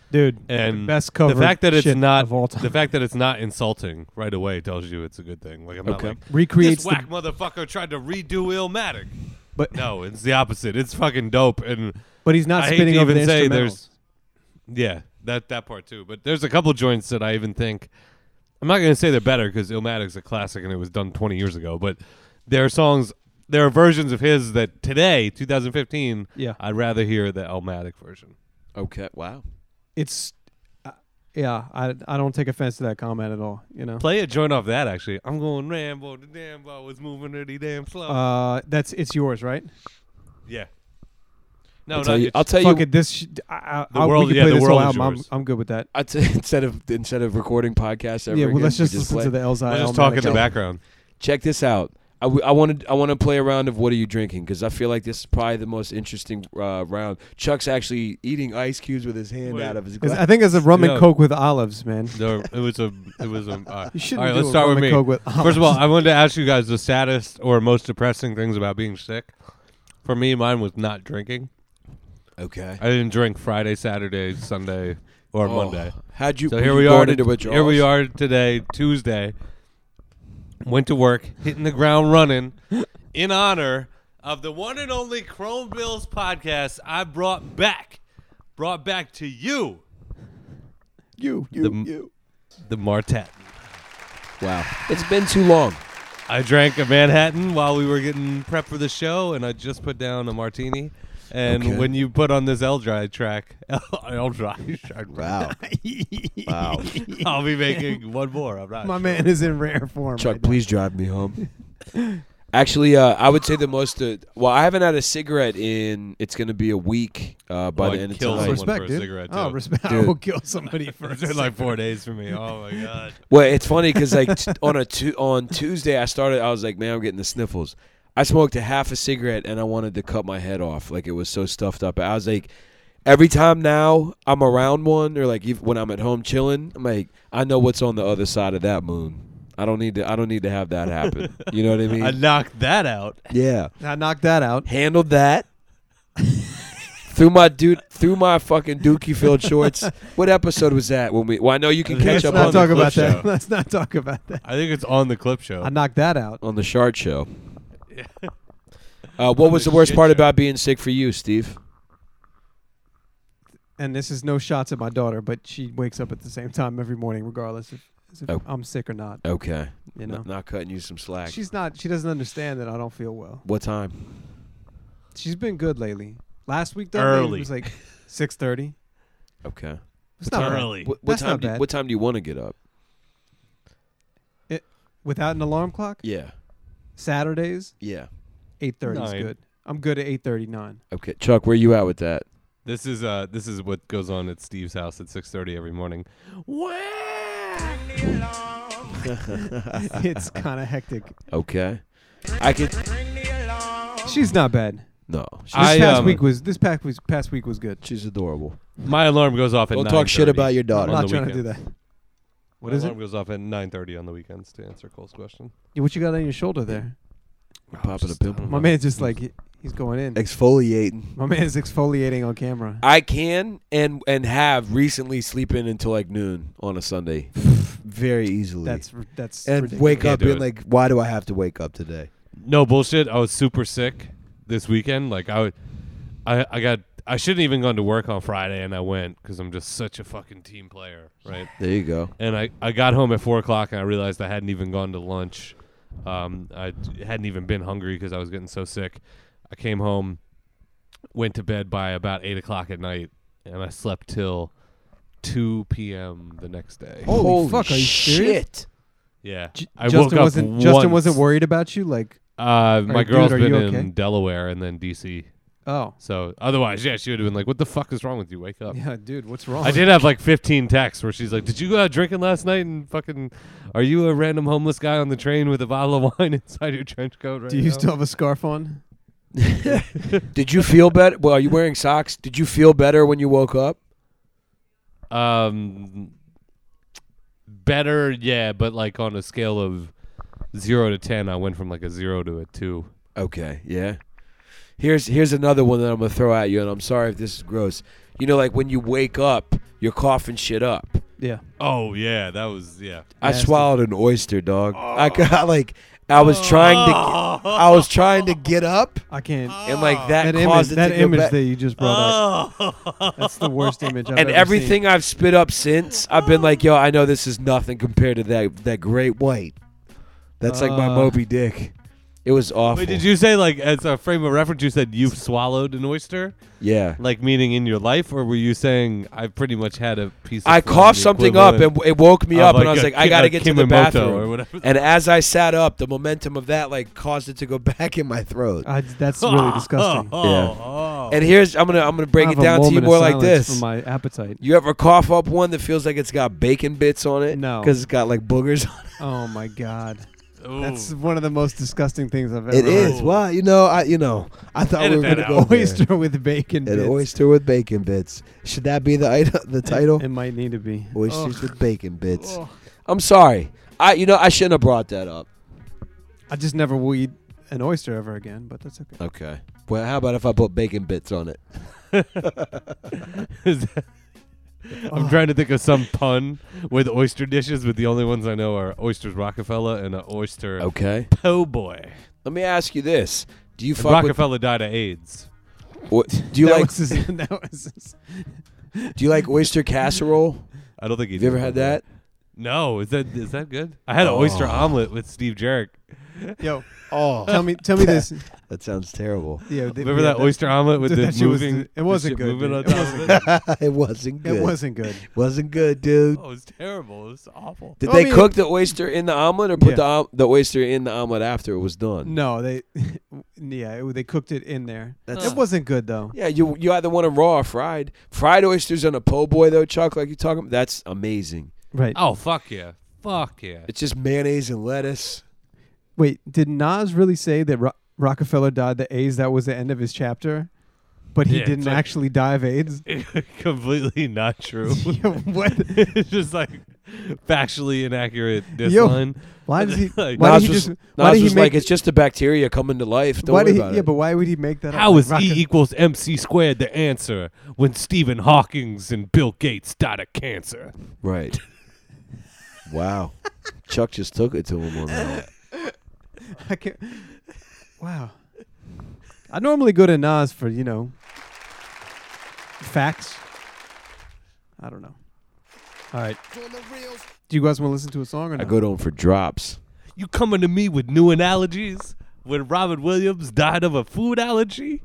[SPEAKER 2] Dude,
[SPEAKER 5] And
[SPEAKER 2] best cover
[SPEAKER 5] the fact that it's
[SPEAKER 2] shit
[SPEAKER 5] not
[SPEAKER 2] of all time.
[SPEAKER 5] the fact that it's not insulting right away tells you it's a good thing. Like I'm not
[SPEAKER 3] Okay.
[SPEAKER 5] like
[SPEAKER 2] Recreates
[SPEAKER 5] this
[SPEAKER 2] the-
[SPEAKER 5] whack motherfucker tried to redo Illmatic.
[SPEAKER 2] But
[SPEAKER 5] No, it's the opposite. It's fucking dope. And
[SPEAKER 2] but he's not
[SPEAKER 5] I hate
[SPEAKER 2] spinning
[SPEAKER 5] to
[SPEAKER 2] over
[SPEAKER 5] even
[SPEAKER 2] the
[SPEAKER 5] say
[SPEAKER 2] instrumentals.
[SPEAKER 5] there's yeah that that part too. But there's a couple joints that I even think I'm not gonna say they're better because Illmatic's a classic and it was done twenty years ago. But there are songs, there are versions of his that today, twenty fifteen,
[SPEAKER 2] Yeah.
[SPEAKER 5] I'd rather hear the Illmatic version.
[SPEAKER 3] Okay. Wow.
[SPEAKER 2] It's uh, yeah, I I don't take offense to that comment at all, you know.
[SPEAKER 5] Play a joint off that actually. I'm going Rambo, the damn ball was moving pretty damn slow.
[SPEAKER 2] Uh that's it's yours, right?
[SPEAKER 5] yeah. No,
[SPEAKER 3] I'll
[SPEAKER 5] no,
[SPEAKER 3] tell you.
[SPEAKER 5] it's-
[SPEAKER 3] I'll tell
[SPEAKER 2] Fuck
[SPEAKER 3] you.
[SPEAKER 2] it, this sh- I, I,
[SPEAKER 5] The
[SPEAKER 2] I,
[SPEAKER 5] world-
[SPEAKER 2] we can
[SPEAKER 5] yeah,
[SPEAKER 2] play
[SPEAKER 5] the
[SPEAKER 2] this whole
[SPEAKER 5] world is
[SPEAKER 2] album. I'm,
[SPEAKER 5] yours.
[SPEAKER 2] I'm good with that.
[SPEAKER 3] I'll t- instead of instead of recording podcasts ever
[SPEAKER 2] Yeah, well
[SPEAKER 3] again,
[SPEAKER 2] let's
[SPEAKER 3] we
[SPEAKER 2] just listen
[SPEAKER 3] play.
[SPEAKER 2] to the Elzai.
[SPEAKER 5] We'll just
[SPEAKER 2] Elmatic
[SPEAKER 5] talk in the
[SPEAKER 2] album.
[SPEAKER 5] background.
[SPEAKER 3] Check this out. I, w- I wanted I want to play a round of What Are You Drinking because I feel like this is probably the most interesting uh, round. Chuck's actually eating ice cubes with his hand
[SPEAKER 5] Wait.
[SPEAKER 3] out of his
[SPEAKER 2] It's-
[SPEAKER 3] glass.
[SPEAKER 2] I think it's a rum and
[SPEAKER 5] Yeah.
[SPEAKER 2] coke with olives, man.
[SPEAKER 5] No, it was a, it was a. Uh,
[SPEAKER 2] You shouldn't
[SPEAKER 5] all right,
[SPEAKER 2] do
[SPEAKER 5] let's
[SPEAKER 2] a
[SPEAKER 5] start
[SPEAKER 2] rum
[SPEAKER 5] with
[SPEAKER 2] and
[SPEAKER 5] me.
[SPEAKER 2] coke with
[SPEAKER 5] First of all,
[SPEAKER 2] olives.
[SPEAKER 5] I wanted to ask you guys the saddest or most depressing things about being sick. For me, mine was not drinking.
[SPEAKER 3] Okay.
[SPEAKER 5] I didn't drink Friday, Saturday, Sunday, or
[SPEAKER 3] Oh,
[SPEAKER 5] Monday.
[SPEAKER 3] How'd you?
[SPEAKER 5] So
[SPEAKER 3] were
[SPEAKER 5] here
[SPEAKER 3] you
[SPEAKER 5] we
[SPEAKER 3] going
[SPEAKER 5] are.
[SPEAKER 3] into
[SPEAKER 5] To,
[SPEAKER 3] withdrawals?
[SPEAKER 5] here we are today, Tuesday. Went to work, hitting the ground running, in honor of the one and only Chrome Bills podcast. I brought back, brought back to you,
[SPEAKER 2] You, you,
[SPEAKER 5] the,
[SPEAKER 2] you.
[SPEAKER 5] the Martet.
[SPEAKER 3] Wow. It's been too long.
[SPEAKER 5] I drank a Manhattan while we were getting prep for the show, and I just put down a martini. And
[SPEAKER 3] Okay.
[SPEAKER 5] when you put on this L-Dry track, L-Dry,
[SPEAKER 4] Wow. wow.
[SPEAKER 5] I'll be making one more. I'm not
[SPEAKER 2] My
[SPEAKER 5] sure.
[SPEAKER 2] man is in rare form.
[SPEAKER 3] Chuck,
[SPEAKER 2] right now.
[SPEAKER 3] please drive me home. Actually, uh, I would say the most. Uh, well, I haven't had a cigarette in. It's going to be a week uh, by
[SPEAKER 5] Oh,
[SPEAKER 3] the
[SPEAKER 5] I'd
[SPEAKER 3] end of
[SPEAKER 5] kill
[SPEAKER 3] tonight.
[SPEAKER 5] someone
[SPEAKER 2] Respect,
[SPEAKER 5] for a
[SPEAKER 2] dude.
[SPEAKER 5] cigarette,
[SPEAKER 2] Oh,
[SPEAKER 5] too.
[SPEAKER 2] respect. I
[SPEAKER 3] Dude.
[SPEAKER 2] will kill somebody for a
[SPEAKER 5] It's been like four days for me. Oh my god.
[SPEAKER 3] Well, it's funny because like t- on a tu- on Tuesday, I started. I was like, man, I'm getting the sniffles. I smoked a half a cigarette and I wanted to cut my head off. Like it was so stuffed up. I was like, every time now I'm around one, or like even when I'm at home chilling, I'm like, I know what's on the other side of that moon. I don't need to. I don't need to have that happen. You know what I mean?
[SPEAKER 5] I knocked that out.
[SPEAKER 3] Yeah.
[SPEAKER 2] I knocked that out.
[SPEAKER 3] Handled that. through my dude, through my fucking Dookie filled shorts. What episode was that? When we? Well, I know you can
[SPEAKER 5] I think
[SPEAKER 3] catch
[SPEAKER 2] Let's
[SPEAKER 3] up
[SPEAKER 2] not
[SPEAKER 3] on
[SPEAKER 2] talk
[SPEAKER 3] the
[SPEAKER 2] about
[SPEAKER 3] clip
[SPEAKER 2] that.
[SPEAKER 3] show.
[SPEAKER 2] Let's not talk about that.
[SPEAKER 5] I think it's on the clip show.
[SPEAKER 2] I knocked that out.
[SPEAKER 3] On the Shard Show. Uh,
[SPEAKER 5] On
[SPEAKER 3] what was
[SPEAKER 5] the
[SPEAKER 3] the worst
[SPEAKER 5] shit
[SPEAKER 3] part
[SPEAKER 5] show.
[SPEAKER 3] about being sick for you, Steve?
[SPEAKER 2] And this is no shots at my daughter, but she wakes up at the same time every morning, regardless if, as if
[SPEAKER 3] Oh.
[SPEAKER 2] I'm sick or not.
[SPEAKER 3] Okay.
[SPEAKER 2] You know,
[SPEAKER 3] N- not cutting you some slack.
[SPEAKER 2] she's not. She doesn't understand that I don't feel well.
[SPEAKER 3] What time?
[SPEAKER 2] She's been good lately. Last week though, maybe
[SPEAKER 5] Early.
[SPEAKER 2] it was like six thirty.
[SPEAKER 3] Okay.
[SPEAKER 2] It's not bad.
[SPEAKER 5] Early.
[SPEAKER 3] What, what
[SPEAKER 2] That's
[SPEAKER 3] time?
[SPEAKER 2] not
[SPEAKER 3] Do you,
[SPEAKER 2] bad.
[SPEAKER 3] what time do you want to get up?
[SPEAKER 2] Without an alarm clock.
[SPEAKER 3] Yeah.
[SPEAKER 2] Saturdays,
[SPEAKER 3] Yeah.
[SPEAKER 2] eight thirty is
[SPEAKER 5] Nine.
[SPEAKER 2] good. I'm good at eight thirty nine.
[SPEAKER 3] Okay. Chuck, where you at with that?
[SPEAKER 5] This is uh this is what goes on at Steve's house at six thirty every morning.
[SPEAKER 2] It's kind of hectic.
[SPEAKER 3] Okay. I could.
[SPEAKER 2] She's not bad.
[SPEAKER 3] No.
[SPEAKER 2] This
[SPEAKER 3] She's,
[SPEAKER 5] I,
[SPEAKER 2] past
[SPEAKER 5] um,
[SPEAKER 2] week was this past week, past week was good.
[SPEAKER 3] she's adorable.
[SPEAKER 5] My alarm goes off at
[SPEAKER 4] Don't
[SPEAKER 5] nine
[SPEAKER 4] talk shit
[SPEAKER 5] thirty
[SPEAKER 4] about your
[SPEAKER 2] I'm
[SPEAKER 4] daughter.
[SPEAKER 2] not
[SPEAKER 5] the
[SPEAKER 2] trying to do
[SPEAKER 5] weekends.
[SPEAKER 2] that. What
[SPEAKER 5] My
[SPEAKER 2] is it?
[SPEAKER 5] alarm goes off at nine thirty on the weekends to answer Cole's question.
[SPEAKER 2] Yeah, what you got on your shoulder there?
[SPEAKER 3] Popping a pimple.
[SPEAKER 2] My man's just like he- he's going in.
[SPEAKER 4] Exfoliating.
[SPEAKER 2] My man's exfoliating on camera.
[SPEAKER 3] I can and and have recently sleep in until like noon on a Sunday.
[SPEAKER 4] Very easily.
[SPEAKER 2] That's r- that's
[SPEAKER 4] and
[SPEAKER 2] ridiculous.
[SPEAKER 4] wake
[SPEAKER 5] Can't
[SPEAKER 4] up
[SPEAKER 5] do
[SPEAKER 4] being
[SPEAKER 5] it.
[SPEAKER 4] like, why do I have to wake up today?
[SPEAKER 5] No bullshit. I was super sick this weekend. Like I would, I I got I shouldn't even gone to work on Friday, and I went because I'm just such a fucking team player, right?
[SPEAKER 3] There you go.
[SPEAKER 5] And I, I got home at four o'clock, and I realized I hadn't even gone to lunch. Um, I d- hadn't even been hungry because I was getting so sick. I came home, went to bed by about eight o'clock at night, and I slept till two p.m. the next day.
[SPEAKER 2] Holy, fuck! Are you serious?
[SPEAKER 3] shit.
[SPEAKER 5] Yeah,
[SPEAKER 2] J-
[SPEAKER 5] I
[SPEAKER 2] Justin
[SPEAKER 5] woke up
[SPEAKER 2] wasn't Justin
[SPEAKER 5] once.
[SPEAKER 2] wasn't worried about you. Like,
[SPEAKER 5] Uh, my
[SPEAKER 2] dude,
[SPEAKER 5] girl's
[SPEAKER 2] are
[SPEAKER 5] been
[SPEAKER 2] you
[SPEAKER 5] in
[SPEAKER 2] okay?
[SPEAKER 5] Delaware and then D C.
[SPEAKER 2] oh
[SPEAKER 5] So otherwise, yeah, she would have been like, "What the fuck is wrong with you? Wake up!"
[SPEAKER 2] yeah, dude, what's wrong?
[SPEAKER 5] I did have like fifteen texts where she's like, "Did you go out drinking last night and fucking? Are you a random homeless guy on the train with a bottle of wine inside your trench coat right
[SPEAKER 2] Do you
[SPEAKER 5] now?"
[SPEAKER 2] still have a scarf on?
[SPEAKER 3] Did you feel better? Well, are you wearing socks? Did you feel better when you woke up?
[SPEAKER 5] Um, better, yeah, but like on a scale of zero to ten, I went from like a zero to a two.
[SPEAKER 3] Okay, yeah. Here's here's another one that I'm gonna throw at you, and I'm sorry if this is gross. You know, like when you wake up, you're coughing shit up.
[SPEAKER 2] Yeah.
[SPEAKER 5] Oh yeah, that was yeah.
[SPEAKER 3] I
[SPEAKER 2] Nasty.
[SPEAKER 3] swallowed an oyster, dog. I got like, I was trying to, I was trying to get up,
[SPEAKER 2] I can't.
[SPEAKER 3] and like that,
[SPEAKER 2] that image,
[SPEAKER 3] caused it
[SPEAKER 2] that
[SPEAKER 3] to go
[SPEAKER 2] image
[SPEAKER 3] back.
[SPEAKER 2] that you just brought up. That's the worst image I've
[SPEAKER 3] And
[SPEAKER 2] ever
[SPEAKER 3] everything
[SPEAKER 2] seen.
[SPEAKER 3] I've spit up since, I've been like, yo, I know this is nothing compared to that that great white. That's like my
[SPEAKER 2] Uh.
[SPEAKER 3] Moby Dick. It was awful.
[SPEAKER 5] Wait, did you say like as a frame of reference? You said you swallowed an oyster,
[SPEAKER 3] Yeah.
[SPEAKER 5] like meaning in your life, or were you saying I pretty much had a piece? of
[SPEAKER 3] I
[SPEAKER 5] food,
[SPEAKER 3] coughed
[SPEAKER 5] the
[SPEAKER 3] something up and
[SPEAKER 5] equivalent
[SPEAKER 3] it woke me
[SPEAKER 5] of
[SPEAKER 3] up, and I was
[SPEAKER 5] a
[SPEAKER 3] like, I
[SPEAKER 5] Ki-
[SPEAKER 3] gotta
[SPEAKER 5] a
[SPEAKER 3] get to the
[SPEAKER 5] Kimamoto
[SPEAKER 3] bathroom.
[SPEAKER 5] or whatever.
[SPEAKER 3] And as I sat up, the momentum of that like caused it to go back in my throat.
[SPEAKER 2] I, that's really disgusting.
[SPEAKER 5] Oh,
[SPEAKER 3] Yeah.
[SPEAKER 5] oh.
[SPEAKER 3] And here's I'm gonna I'm gonna break
[SPEAKER 2] I
[SPEAKER 3] it
[SPEAKER 2] have a
[SPEAKER 3] down to you
[SPEAKER 2] moment of
[SPEAKER 3] more like
[SPEAKER 2] silence
[SPEAKER 3] this.
[SPEAKER 2] For my appetite.
[SPEAKER 3] You ever cough up one that feels like it's got bacon bits on it?
[SPEAKER 2] No.
[SPEAKER 3] Because it's got like boogers on it.
[SPEAKER 2] Oh my god.
[SPEAKER 5] Ooh.
[SPEAKER 2] That's one of the most disgusting things I've ever
[SPEAKER 3] It
[SPEAKER 2] heard.
[SPEAKER 3] is. Well, you know, I you know, I thought
[SPEAKER 5] Edit
[SPEAKER 3] we were
[SPEAKER 5] that
[SPEAKER 3] gonna go
[SPEAKER 5] out.
[SPEAKER 3] there.
[SPEAKER 2] Oyster with bacon
[SPEAKER 3] An
[SPEAKER 2] bits.
[SPEAKER 3] oyster with bacon bits. Should that be the item, the title?
[SPEAKER 2] It, it might need to be.
[SPEAKER 3] Oysters with bacon bits.
[SPEAKER 2] Ugh.
[SPEAKER 3] I'm sorry. I you know I shouldn't have brought that up.
[SPEAKER 2] I just never will eat an oyster ever again, but that's okay.
[SPEAKER 3] Okay. Well, how about if I put bacon bits on it?
[SPEAKER 5] Is that- I'm
[SPEAKER 2] Oh.
[SPEAKER 5] trying to think of some pun with oyster dishes, but the only ones I know are oysters Rockefeller and an oyster
[SPEAKER 3] Okay.
[SPEAKER 5] po' boy.
[SPEAKER 3] Let me ask you this: Do you
[SPEAKER 5] And
[SPEAKER 3] fuck
[SPEAKER 5] Rockefeller died of AIDS.
[SPEAKER 3] with? What, do you
[SPEAKER 2] that
[SPEAKER 3] like?
[SPEAKER 2] Was his, that was his,
[SPEAKER 3] Do you like oyster casserole?
[SPEAKER 5] I don't think he.
[SPEAKER 3] Have you ever
[SPEAKER 5] did
[SPEAKER 3] had that?
[SPEAKER 5] No, is that is that good? I had an
[SPEAKER 3] Oh.
[SPEAKER 5] oyster omelet with Steve Jarrett.
[SPEAKER 2] yo,
[SPEAKER 3] Oh,
[SPEAKER 2] tell me, tell me this.
[SPEAKER 3] that sounds terrible.
[SPEAKER 2] Yeah, they-
[SPEAKER 5] Remember
[SPEAKER 2] yeah,
[SPEAKER 5] that oyster omelet with
[SPEAKER 2] dude,
[SPEAKER 5] the
[SPEAKER 2] that shit was-
[SPEAKER 5] moving?
[SPEAKER 2] it
[SPEAKER 5] the
[SPEAKER 2] wasn't
[SPEAKER 5] shit
[SPEAKER 2] good,
[SPEAKER 5] Moving
[SPEAKER 2] dude.
[SPEAKER 5] on
[SPEAKER 2] It
[SPEAKER 5] top
[SPEAKER 2] wasn't
[SPEAKER 5] of it.
[SPEAKER 3] It wasn't good.
[SPEAKER 2] It wasn't good.
[SPEAKER 3] Wasn't good, dude.
[SPEAKER 5] Oh, it was terrible. It was awful.
[SPEAKER 3] Did
[SPEAKER 2] I
[SPEAKER 3] they
[SPEAKER 2] mean-
[SPEAKER 3] cook the oyster in the omelet or put
[SPEAKER 2] Yeah.
[SPEAKER 3] the om- the oyster in the omelet after it was done?
[SPEAKER 2] No, they, yeah, it, they cooked it in there.
[SPEAKER 3] That's-
[SPEAKER 2] It wasn't good though.
[SPEAKER 3] Yeah, you you either want them raw or fried. Fried oysters on a po' boy though, Chuck, like you talking about, that's amazing.
[SPEAKER 2] Right.
[SPEAKER 5] Oh fuck yeah, fuck yeah.
[SPEAKER 3] It's just mayonnaise and lettuce.
[SPEAKER 2] Wait, did Nas really say that Ro- Rockefeller died of AIDS? That was the end of his chapter, but he
[SPEAKER 5] Yeah,
[SPEAKER 2] didn't
[SPEAKER 5] it's like-
[SPEAKER 2] actually die of AIDS.
[SPEAKER 5] Completely not true.
[SPEAKER 2] Yo, what?
[SPEAKER 5] It's just like factually inaccurate diss
[SPEAKER 2] Yo,
[SPEAKER 5] line.
[SPEAKER 2] Why does he?
[SPEAKER 5] Like,
[SPEAKER 2] Why
[SPEAKER 3] Nas
[SPEAKER 2] did he
[SPEAKER 3] was,
[SPEAKER 2] just? Why
[SPEAKER 3] Nas
[SPEAKER 2] did he
[SPEAKER 3] was
[SPEAKER 2] make?
[SPEAKER 3] like, it's just a bacteria coming to life. Don't
[SPEAKER 2] why
[SPEAKER 3] worry
[SPEAKER 2] did he?
[SPEAKER 3] about
[SPEAKER 2] Yeah,
[SPEAKER 3] it.
[SPEAKER 2] but why would he make that?
[SPEAKER 5] How
[SPEAKER 2] up?
[SPEAKER 5] is
[SPEAKER 2] Like,
[SPEAKER 5] E
[SPEAKER 2] Rocke-
[SPEAKER 5] equals M C squared the answer when Stephen Hawking's and Bill Gates died of cancer?
[SPEAKER 3] Right. Wow. Chuck just took it to him on that.
[SPEAKER 2] I can't. Wow. I normally go to Nas for you know facts. I don't know. All right. Do you guys want to listen to a song or
[SPEAKER 3] I
[SPEAKER 2] not?
[SPEAKER 3] go to him for drops.
[SPEAKER 5] You coming to me with new analogies when Robin Williams died of a food allergy?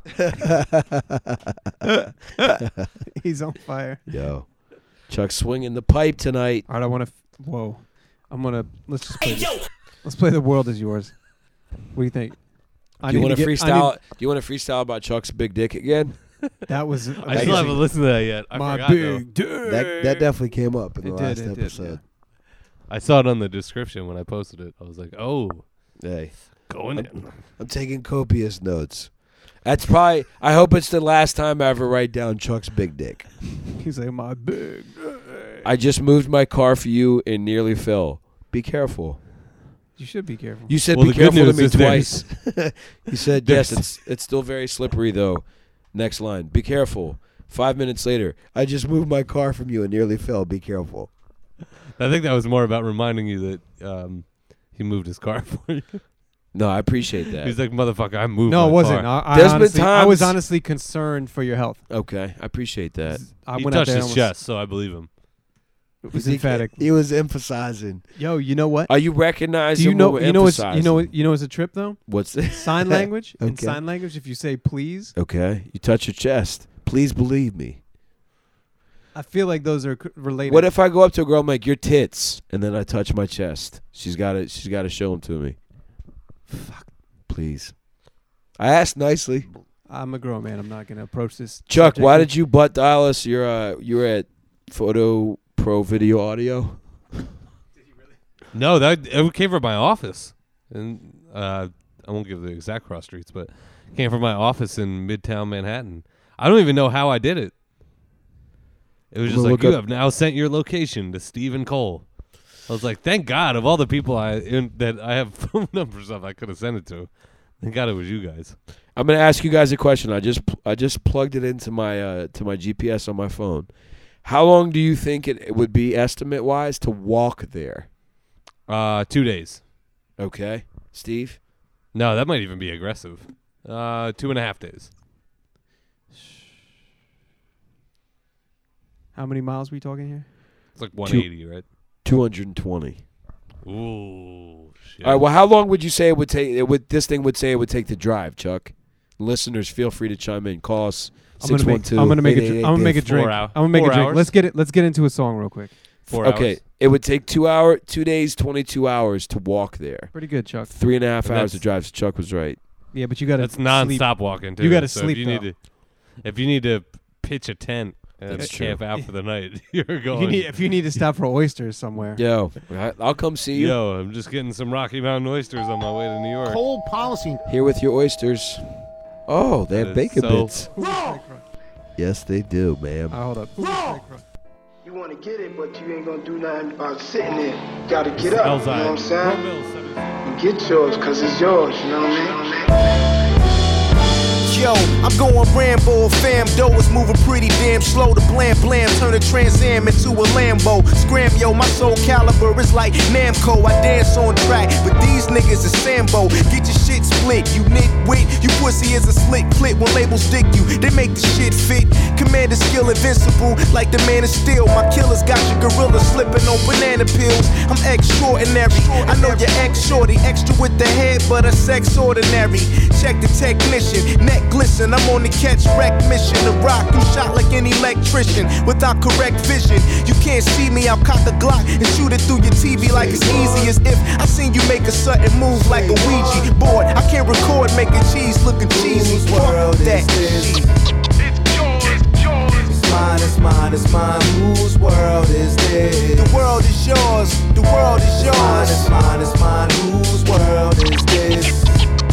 [SPEAKER 2] He's on fire.
[SPEAKER 3] Yo. Chuck's swinging the pipe tonight.
[SPEAKER 2] All right, I want to. F- whoa, I'm gonna. Let's just play. This. Let's play "The World Is Yours." What do you think? I
[SPEAKER 3] Do you
[SPEAKER 2] need
[SPEAKER 3] want to
[SPEAKER 2] get- I
[SPEAKER 3] freestyle? Do you want to freestyle about Chuck's big dick again?
[SPEAKER 2] need- that was.
[SPEAKER 5] I
[SPEAKER 2] amazing.
[SPEAKER 5] still haven't listened to that yet. I
[SPEAKER 2] My
[SPEAKER 5] forgot,
[SPEAKER 2] big
[SPEAKER 5] though.
[SPEAKER 2] dick.
[SPEAKER 3] That that definitely came up in the
[SPEAKER 2] It
[SPEAKER 3] last
[SPEAKER 2] did. It did.
[SPEAKER 3] episode.
[SPEAKER 2] Yeah.
[SPEAKER 5] I saw it on the description when I posted it. I was like, oh,
[SPEAKER 3] Hey,
[SPEAKER 5] going in.
[SPEAKER 3] I'm taking copious notes. That's probably. I hope it's the last time I ever write down Chuck's big dick.
[SPEAKER 2] He's like my big.
[SPEAKER 3] I just moved my car for you and nearly fell. Be careful.
[SPEAKER 2] You should be careful.
[SPEAKER 3] You said
[SPEAKER 5] Well,
[SPEAKER 3] be
[SPEAKER 5] the good
[SPEAKER 3] careful to
[SPEAKER 5] news
[SPEAKER 3] me
[SPEAKER 5] is
[SPEAKER 3] twice.
[SPEAKER 5] there's-
[SPEAKER 3] You said yes.
[SPEAKER 5] there's-
[SPEAKER 3] It's it's still very slippery though. Next line. Be careful. Five minutes later, I just moved my car from you and nearly fell. Be careful.
[SPEAKER 5] I think that was more about reminding you that um, he moved his car for you.
[SPEAKER 3] No, I appreciate that.
[SPEAKER 5] He's like, motherfucker, I moved
[SPEAKER 2] no,
[SPEAKER 5] my
[SPEAKER 2] it wasn't.
[SPEAKER 5] car.
[SPEAKER 2] I, I,
[SPEAKER 3] There's been
[SPEAKER 2] honestly, I was
[SPEAKER 3] times-
[SPEAKER 2] honestly concerned for your health.
[SPEAKER 3] Okay, I appreciate that.
[SPEAKER 2] I
[SPEAKER 5] He
[SPEAKER 2] went out
[SPEAKER 5] touched
[SPEAKER 2] there
[SPEAKER 5] his
[SPEAKER 2] and was,
[SPEAKER 5] chest, so I believe him.
[SPEAKER 2] It was
[SPEAKER 3] He-
[SPEAKER 2] emphatic.
[SPEAKER 3] He was emphasizing.
[SPEAKER 2] Yo, you know what?
[SPEAKER 3] Are you recognizing?
[SPEAKER 2] Do you know?
[SPEAKER 3] what we're
[SPEAKER 2] You know what's you
[SPEAKER 3] emphasizing?
[SPEAKER 2] know what- you know it's a trip though.
[SPEAKER 3] What's this?
[SPEAKER 2] Sign language. In
[SPEAKER 3] Okay.
[SPEAKER 2] sign language, if you say please,
[SPEAKER 3] Okay, you touch your chest. Please believe me.
[SPEAKER 2] I feel like those are c- related.
[SPEAKER 3] What if I go up to a girl, I'm like, your tits, and then I touch my chest? She's got to. She's got to show them to me. Fuck. Please. I asked nicely.
[SPEAKER 2] I'm a grown man. I'm not gonna approach this.
[SPEAKER 3] Chuck, why
[SPEAKER 2] subject.
[SPEAKER 3] did you butt dial us? You're uh, you were at Photo Pro Video Audio.
[SPEAKER 5] No, that it came from my office, and uh, I won't give the exact cross streets, but it came from my office in Midtown Manhattan. I don't even know how I did it. It was just
[SPEAKER 3] We'll
[SPEAKER 5] like,
[SPEAKER 3] look
[SPEAKER 5] you
[SPEAKER 3] up-
[SPEAKER 5] have now sent your location to Stephen Cole. I was like, thank God, of all the people I in, that I have phone numbers of, I could have sent it to. Thank God it was you guys.
[SPEAKER 3] I'm gonna ask you guys a question. I just I just plugged it into my uh, to my G P S on my phone. How long do you think it, it would be estimate wise to walk there?
[SPEAKER 5] Uh, two days.
[SPEAKER 3] Okay, Steve.
[SPEAKER 5] No, that might even be aggressive. Uh, two and a half days.
[SPEAKER 2] How many miles we talking here?
[SPEAKER 5] It's like one eighty, right?
[SPEAKER 3] two hundred twenty.
[SPEAKER 5] Ooh, shit.
[SPEAKER 3] All right. Well, how long would you say it would take? It would this thing would say it would take to drive, Chuck? Listeners, feel free to chime in. Call us
[SPEAKER 2] I'm gonna
[SPEAKER 3] six one
[SPEAKER 2] make.
[SPEAKER 3] two.
[SPEAKER 2] I'm gonna make a. Dr- I'm gonna make a drink.
[SPEAKER 5] Four hour-
[SPEAKER 2] I'm gonna make
[SPEAKER 5] four
[SPEAKER 2] a drink.
[SPEAKER 5] hours?
[SPEAKER 2] Let's get it. Let's get into a song real quick.
[SPEAKER 5] Four
[SPEAKER 3] Okay,
[SPEAKER 5] hours.
[SPEAKER 3] it would take two hour, two days, twenty-two hours to walk there.
[SPEAKER 2] Pretty good, Chuck.
[SPEAKER 3] Three and a half
[SPEAKER 5] And
[SPEAKER 3] hours to
[SPEAKER 5] that's-
[SPEAKER 3] drive. So Chuck was right.
[SPEAKER 2] Yeah, but you got to.
[SPEAKER 5] That's non-stop walking too.
[SPEAKER 2] You gotta
[SPEAKER 5] so
[SPEAKER 2] sleep,
[SPEAKER 5] If you need
[SPEAKER 2] though.
[SPEAKER 5] to, if you need to pitch a tent and
[SPEAKER 3] That's true.
[SPEAKER 5] camp out for the night, you're going.
[SPEAKER 2] You need, if you need to stop for oysters somewhere.
[SPEAKER 3] Yo, I- I'll come see you.
[SPEAKER 5] Yo, I'm just getting some Rocky Mountain oysters on my way to New York.
[SPEAKER 6] Cold policy.
[SPEAKER 3] Here with your oysters. Oh, they
[SPEAKER 5] That
[SPEAKER 3] have
[SPEAKER 5] is
[SPEAKER 3] bacon
[SPEAKER 5] so-
[SPEAKER 3] bits. Yes, they do, ma'am.
[SPEAKER 2] Uh, hold up.
[SPEAKER 8] You want to get it, but you ain't gonna do nothing about sitting there. Gotta get up, you know what I'm saying? And get yours, cause it's yours, you know what I mean?
[SPEAKER 9] Yo, I'm going Rambo, fam, dough is moving pretty damn slow. The blam blam turn the Trans Am into a Lambo. Scram, yo, my soul caliber is like Namco. I dance on track, but these niggas is Sambo. Get your shit split, you nitwit. You pussy is a slick clip when labels dick you. They make the shit fit. Commander skill invincible, like the man of steel. My killers got your gorilla slipping on banana pills. I'm extraordinary. I know your ex shorty, extra with the head, but a sex ordinary. Check the technician, neck glisten. I'm on the catch wreck mission. The rock you shot like an electrician without correct vision. You can't see me, I'll cock a Glock and shoot it through your T V like it's easy as if I seen you make a sudden move like a Ouija board. I can't record making cheese looking cheesy. Fuck that shit.
[SPEAKER 10] It's mine, it's mine, it's mine. Whose world is this?
[SPEAKER 9] The world is yours. The world is yours.
[SPEAKER 10] It's mine, it's mine, it's mine. Whose world is this?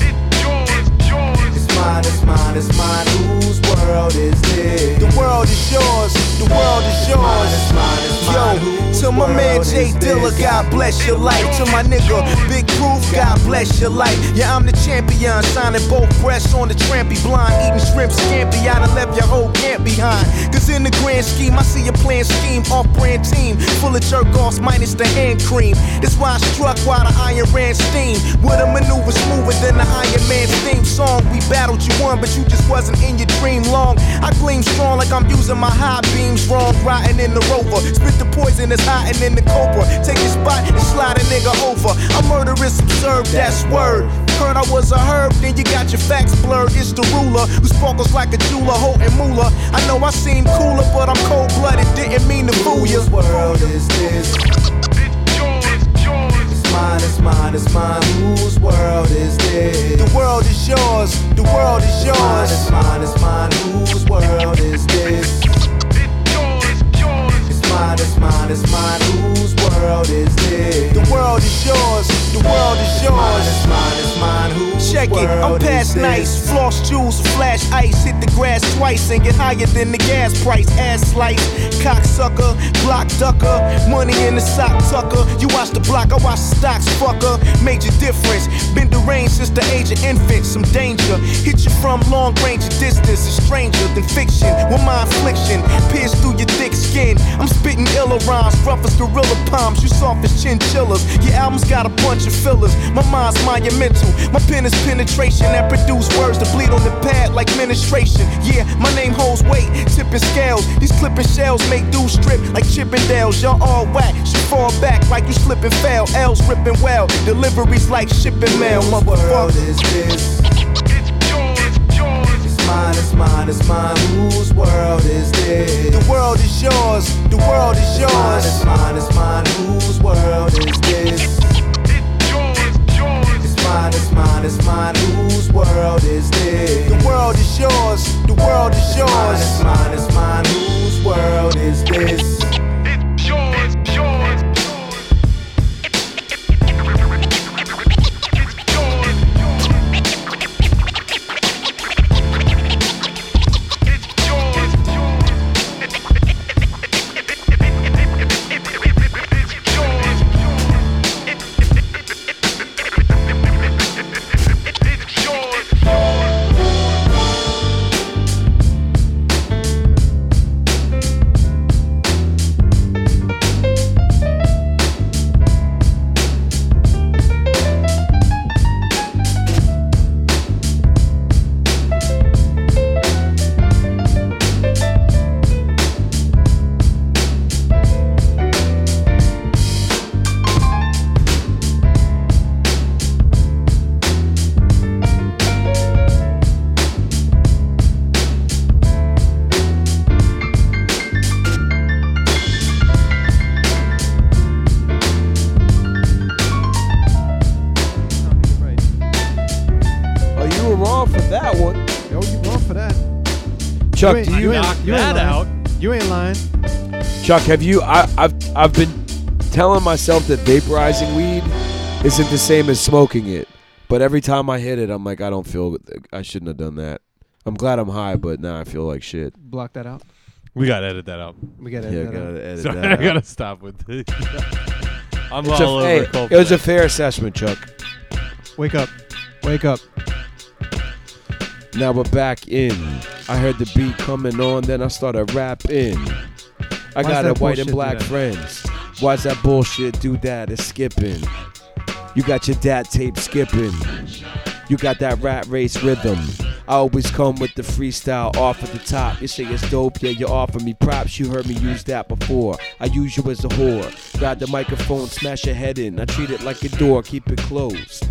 [SPEAKER 10] It's mine, it's mine, it's mine. Whose world is this?
[SPEAKER 9] The world is yours. The world is yours.
[SPEAKER 10] It's mine, it's mine, it's mine.
[SPEAKER 9] Yo, to my man Jay Dilla, God bless your life. To my nigga Big Proof, God bless your life. Yeah, I'm the champion, signing both breasts on the trampy blind, eating shrimp scampi. I done left your whole camp behind. Cause in the grand scheme, I see a plan scheme, off-brand team, full of jerk-offs minus the hand cream. That's why I struck while the iron ran steam. With a maneuver smoother than the Iron Man's theme song. We battled, you won, but you just wasn't in your dream long. I gleam strong like I'm using my high beams wrong, riding in the Rover. Spit the poison that's hiding in the Cobra. Take your spot and slide a nigga over. I'm murderous, observed, that's word. Heard I was a herb, then you got your facts blurred. It's the ruler who sparkles like a jeweler, holding moolah. I know I seem cooler, but I'm cold-blooded. Didn't mean to fool you.
[SPEAKER 10] Whose world is this? It's mine, it's mine, it's mine. Whose world is this?
[SPEAKER 9] The world is yours. The world is yours.
[SPEAKER 10] It's mine, it's mine, it's mine. Whose world is this? It's mine, it's mine, it's mine. Whose world is this?
[SPEAKER 9] The world is yours. The world is yours.
[SPEAKER 10] It's mine, it's mine, whose
[SPEAKER 9] Check it, I'm
[SPEAKER 10] world
[SPEAKER 9] past
[SPEAKER 10] is
[SPEAKER 9] nice.
[SPEAKER 10] this?
[SPEAKER 9] Floss jewels, flash ice. Hit the grass twice and get higher than the gas price. Ass slice, cocksucker, block ducker. Money in the sock tucker. You watch the block, I watch the stocks, fucker. Major difference. Been deranged since the age of infant. Some danger. Hit you from long range of distance. A stranger than fiction. With my affliction. Pierce through your thick skin. I'm spitting iller rhymes. Rough as gorilla palms. You soft as chinchillas. Your album's got a bunch of fillers. My mind's monumental. My pen is penetration that produce words to bleed on the pad like ministration. Yeah, my name holds weight, tipping scales. These clipping shells make dudes strip like Chippendales. Y'all all whack, should fall back like you slip and fail. L's ripping well, deliveries like shipping mail.
[SPEAKER 10] Whose world
[SPEAKER 9] Motherfucker.
[SPEAKER 10] is this? It's mine, it's mine, it's mine. Whose world is this?
[SPEAKER 9] The world is yours. The world is yours.
[SPEAKER 10] It's mine, it's mine, it's mine. Whose world is this? It's mine, it's mine, it's mine. Whose world is this?
[SPEAKER 9] The world is yours. The world is yours.
[SPEAKER 10] It's mine, it's mine, it's mine. Whose world is this?
[SPEAKER 3] Chuck,
[SPEAKER 2] you ain't,
[SPEAKER 3] do you
[SPEAKER 2] you ain't,
[SPEAKER 5] knock
[SPEAKER 2] you ain't
[SPEAKER 5] that
[SPEAKER 2] lying.
[SPEAKER 5] out?
[SPEAKER 2] You ain't lying.
[SPEAKER 3] Chuck, have you? I, I've I've been telling myself that vaporizing weed isn't the same as smoking it, but every time I hit it, I'm like, I don't feel. I shouldn't have done that. I'm glad I'm high, but now I feel like shit.
[SPEAKER 2] Block that out.
[SPEAKER 5] We gotta edit that out.
[SPEAKER 2] We gotta
[SPEAKER 4] Yeah,
[SPEAKER 2] edit that
[SPEAKER 4] gotta
[SPEAKER 2] out.
[SPEAKER 4] edit
[SPEAKER 5] Sorry,
[SPEAKER 4] that
[SPEAKER 5] I
[SPEAKER 4] out.
[SPEAKER 5] gotta stop with this. I'm
[SPEAKER 3] It's
[SPEAKER 5] all
[SPEAKER 3] a,
[SPEAKER 5] over
[SPEAKER 3] hey,
[SPEAKER 5] Coldplay.
[SPEAKER 3] it was a fair assessment, Chuck.
[SPEAKER 2] Wake up. Wake up.
[SPEAKER 3] Now we're back in. I heard the beat coming on, then I started rapping. I
[SPEAKER 2] Why's
[SPEAKER 3] got
[SPEAKER 2] that
[SPEAKER 3] a white and
[SPEAKER 2] bullshit do
[SPEAKER 3] black
[SPEAKER 2] that?
[SPEAKER 3] friends. Why's that bullshit do that? It's skipping. You got your dad tape skipping. You got that rat race rhythm. I always come with the freestyle off at the top. You say it's dope, yeah, you offer me props. You heard me use that before. I use you as a whore. Grab the microphone, smash your head in. I treat it like a door, keep it closed.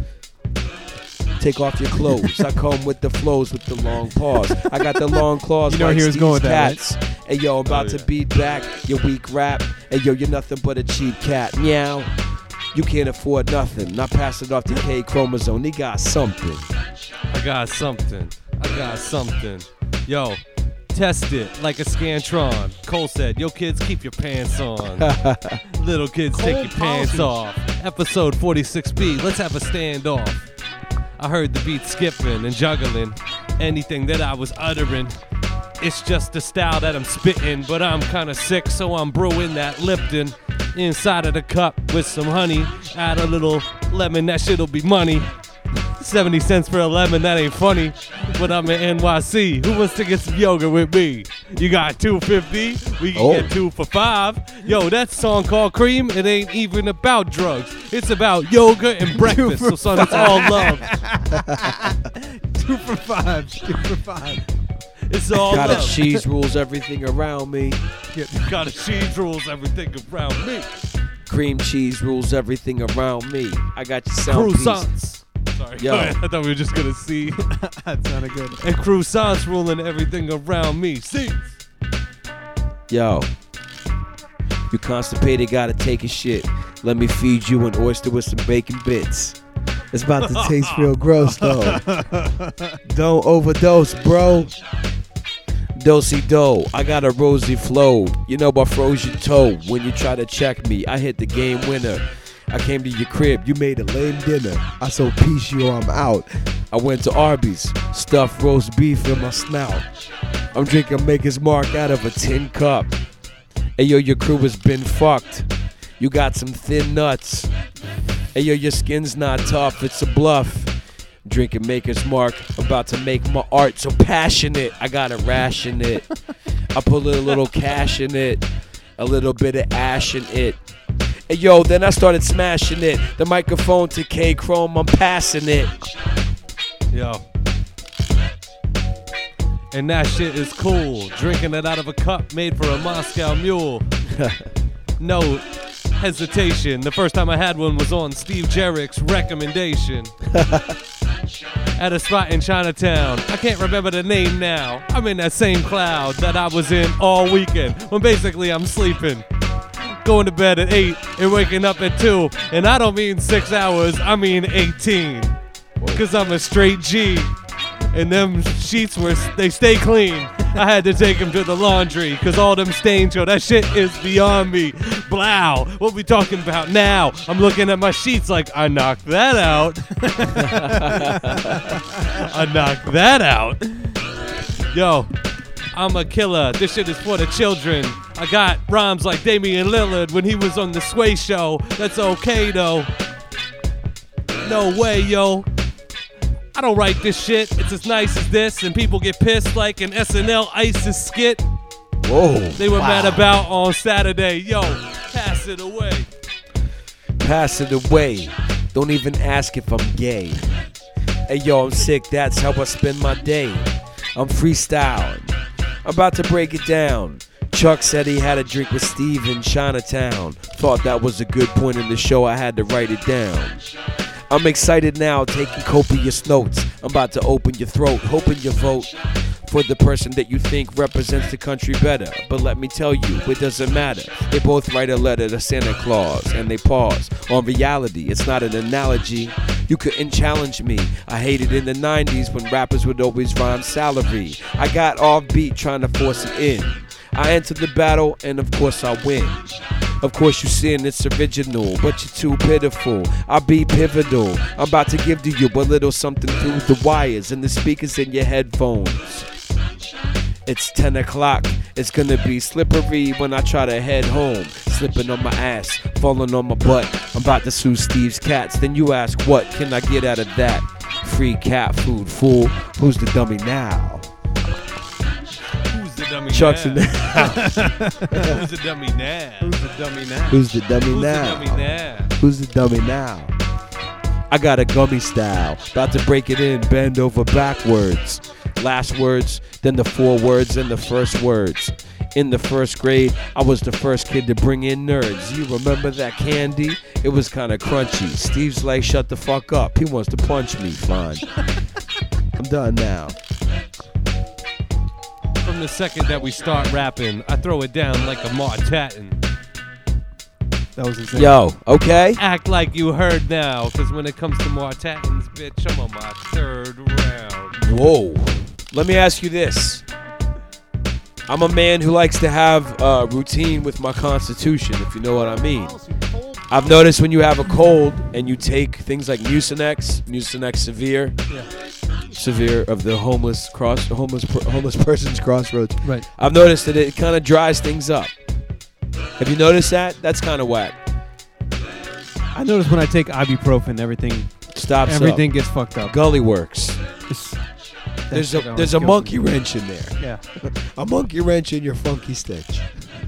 [SPEAKER 3] Take off your clothes. I come with the flows with the long pause. I got the long claws
[SPEAKER 2] You know
[SPEAKER 3] like
[SPEAKER 2] he was
[SPEAKER 3] Steve's
[SPEAKER 2] going with that,
[SPEAKER 3] cats. Hey yo, I'm about
[SPEAKER 5] Oh, yeah.
[SPEAKER 3] to beat back your weak rap. Hey yo, you're nothing but a cheap cat. Meow. You can't afford nothing. Now pass it off to K Chromosome. He got something.
[SPEAKER 5] I got something. I got something. Yo, test it like a Scantron. Cole said, yo kids, keep your pants on. Little kids, take your pants off. Episode forty-six B, let's have a standoff. I heard the beat skipping and juggling. Anything that I was uttering. It's just the style that I'm spitting, but I'm kinda sick, so I'm brewing that Lipton inside of the cup with some honey. Add a little lemon, that shit'll be money. seventy cents for a lemon, that ain't funny. But I'm in N Y C. Who wants to get some yoga with me? You got two fifty, we can
[SPEAKER 3] Oh.
[SPEAKER 5] get two for five. Yo, that song called Cream, it ain't even about drugs. It's about yoga and breakfast. So son, it's all love.
[SPEAKER 2] Two for five. Two for five.
[SPEAKER 5] It's all
[SPEAKER 3] Got a
[SPEAKER 5] love.
[SPEAKER 3] cheese rules everything around me.
[SPEAKER 5] Got a cheese rules everything around me.
[SPEAKER 3] Cream cheese rules everything around me. I got your sound piece.
[SPEAKER 5] Croissants. Sorry,
[SPEAKER 3] Yo.
[SPEAKER 5] I thought we were just gonna see.
[SPEAKER 2] That sounded good.
[SPEAKER 5] And croissants ruling everything around me. See?
[SPEAKER 3] Yo, you constipated, gotta take a shit. Let me feed you an oyster with some bacon bits.
[SPEAKER 4] It's about to taste real gross though. Don't overdose, bro.
[SPEAKER 3] Dosey do, I got a rosy flow. You know I froze your toe when you try to check me. I hit the game winner. I came to your crib, you made a lame dinner.
[SPEAKER 4] I so peace you, I'm out.
[SPEAKER 3] I went to Arby's, stuffed roast beef in my snout. I'm drinking Maker's Mark out of a tin cup. Hey yo, your crew has been fucked. You got some thin nuts. Hey yo, your skin's not tough, it's a bluff. Drinking Maker's Mark, about to make my art so passionate. I gotta ration it. I put a little cash in it, a little bit of ash in it. Hey yo, then I started smashing it. The microphone to K Chrome, I'm passing it.
[SPEAKER 5] Yo. And that shit is cool. Drinking it out of a cup made for a Moscow mule. No hesitation. The first time I had one was on Steve Jerrick's recommendation. At a spot in Chinatown. I can't remember the name now. I'm in that same cloud that I was in all weekend. When basically I'm sleeping. Going to bed at eight and waking up at two. And I don't mean six hours, I mean eighteen. Cause I'm a straight G. And them sheets were, they stay clean. I had to take them to the laundry. Cause all them stains, yo, that shit is beyond me. Blow. What we talking about now? I'm looking at my sheets like, I knocked that out. I knocked that out. Yo, I'm a killer. This shit is for the children. I got rhymes like Damian Lillard when he was on the Sway Show. That's okay though. No way, yo. I don't write this shit. It's as nice as this, and people get pissed like an S N L ISIS skit.
[SPEAKER 3] Whoa.
[SPEAKER 5] They were
[SPEAKER 3] wow.
[SPEAKER 5] mad about on Saturday. Yo, pass it away.
[SPEAKER 3] Pass it away. Don't even ask if I'm gay. Hey yo, I'm sick. That's how I spend my day. I'm freestyling. I'm about to break it down. Chuck said he had a drink with Steve in Chinatown. Thought that was a good point in the show. I had to write it down. I'm excited now, taking copious notes. I'm about to open your throat, hoping you vote for the person that you think represents the country better. But let me tell you, it doesn't matter. They both write a letter to Santa Claus, and they pause on reality. It's not an analogy. You couldn't challenge me. I hated in the nineties when rappers would always rhyme salary. I got off beat trying to force it in. I entered the battle and of course I win. Of course you sin, it's original, but you're too pitiful. I'll be pivotal. I'm about to give to you a little something through the wires and the speakers in your headphones. It's ten o'clock, it's gonna be slippery when I try to head home. Slipping on my ass, falling on my butt. I'm about to sue Steve's cats. Then you ask, what can I get out of that? Free cat food, fool. Who's the dummy now?
[SPEAKER 5] Who's the dummy
[SPEAKER 3] Chuck's
[SPEAKER 5] now?
[SPEAKER 3] in there.
[SPEAKER 5] Who's the dummy now?
[SPEAKER 2] Who's the dummy now?
[SPEAKER 4] Who's the dummy
[SPEAKER 5] Who's
[SPEAKER 4] now?
[SPEAKER 5] the dummy now?
[SPEAKER 4] Who's the dummy now?
[SPEAKER 3] I got a gummy style, about to break it in, bend over backwards. Last words, then the four words, and the first words. In the first grade, I was the first kid to bring in nerds. You remember that candy? It was kind of crunchy. Steve's like, shut the fuck up. He wants to punch me. Fine. I'm done now.
[SPEAKER 5] From the second that we start rapping, I throw it down like a Martatin.
[SPEAKER 2] That was insane.
[SPEAKER 3] Yo, okay?
[SPEAKER 5] Act like you heard now, because when it comes to Martatins, bitch, I'm on my third round.
[SPEAKER 3] Whoa. Let me ask you this. I'm a man who likes to have a routine with my constitution, if you know what I mean. I've noticed when you have a cold and you take things like Mucinex, Mucinex Severe,
[SPEAKER 2] Yeah.
[SPEAKER 3] Severe of the homeless cross, homeless homeless person's crossroads.
[SPEAKER 2] Right.
[SPEAKER 3] I've noticed that it kind of dries things up. Have you noticed that? That's kind of whack.
[SPEAKER 2] I notice when I take ibuprofen, everything
[SPEAKER 3] Stops
[SPEAKER 2] everything
[SPEAKER 3] up.
[SPEAKER 2] gets fucked up.
[SPEAKER 3] Gully works.
[SPEAKER 2] It's- that
[SPEAKER 3] There's
[SPEAKER 2] shit
[SPEAKER 3] a
[SPEAKER 2] always
[SPEAKER 3] there's a
[SPEAKER 2] kills
[SPEAKER 3] monkey
[SPEAKER 2] me.
[SPEAKER 3] wrench in there.
[SPEAKER 2] Yeah.
[SPEAKER 4] A monkey wrench in your funky stitch.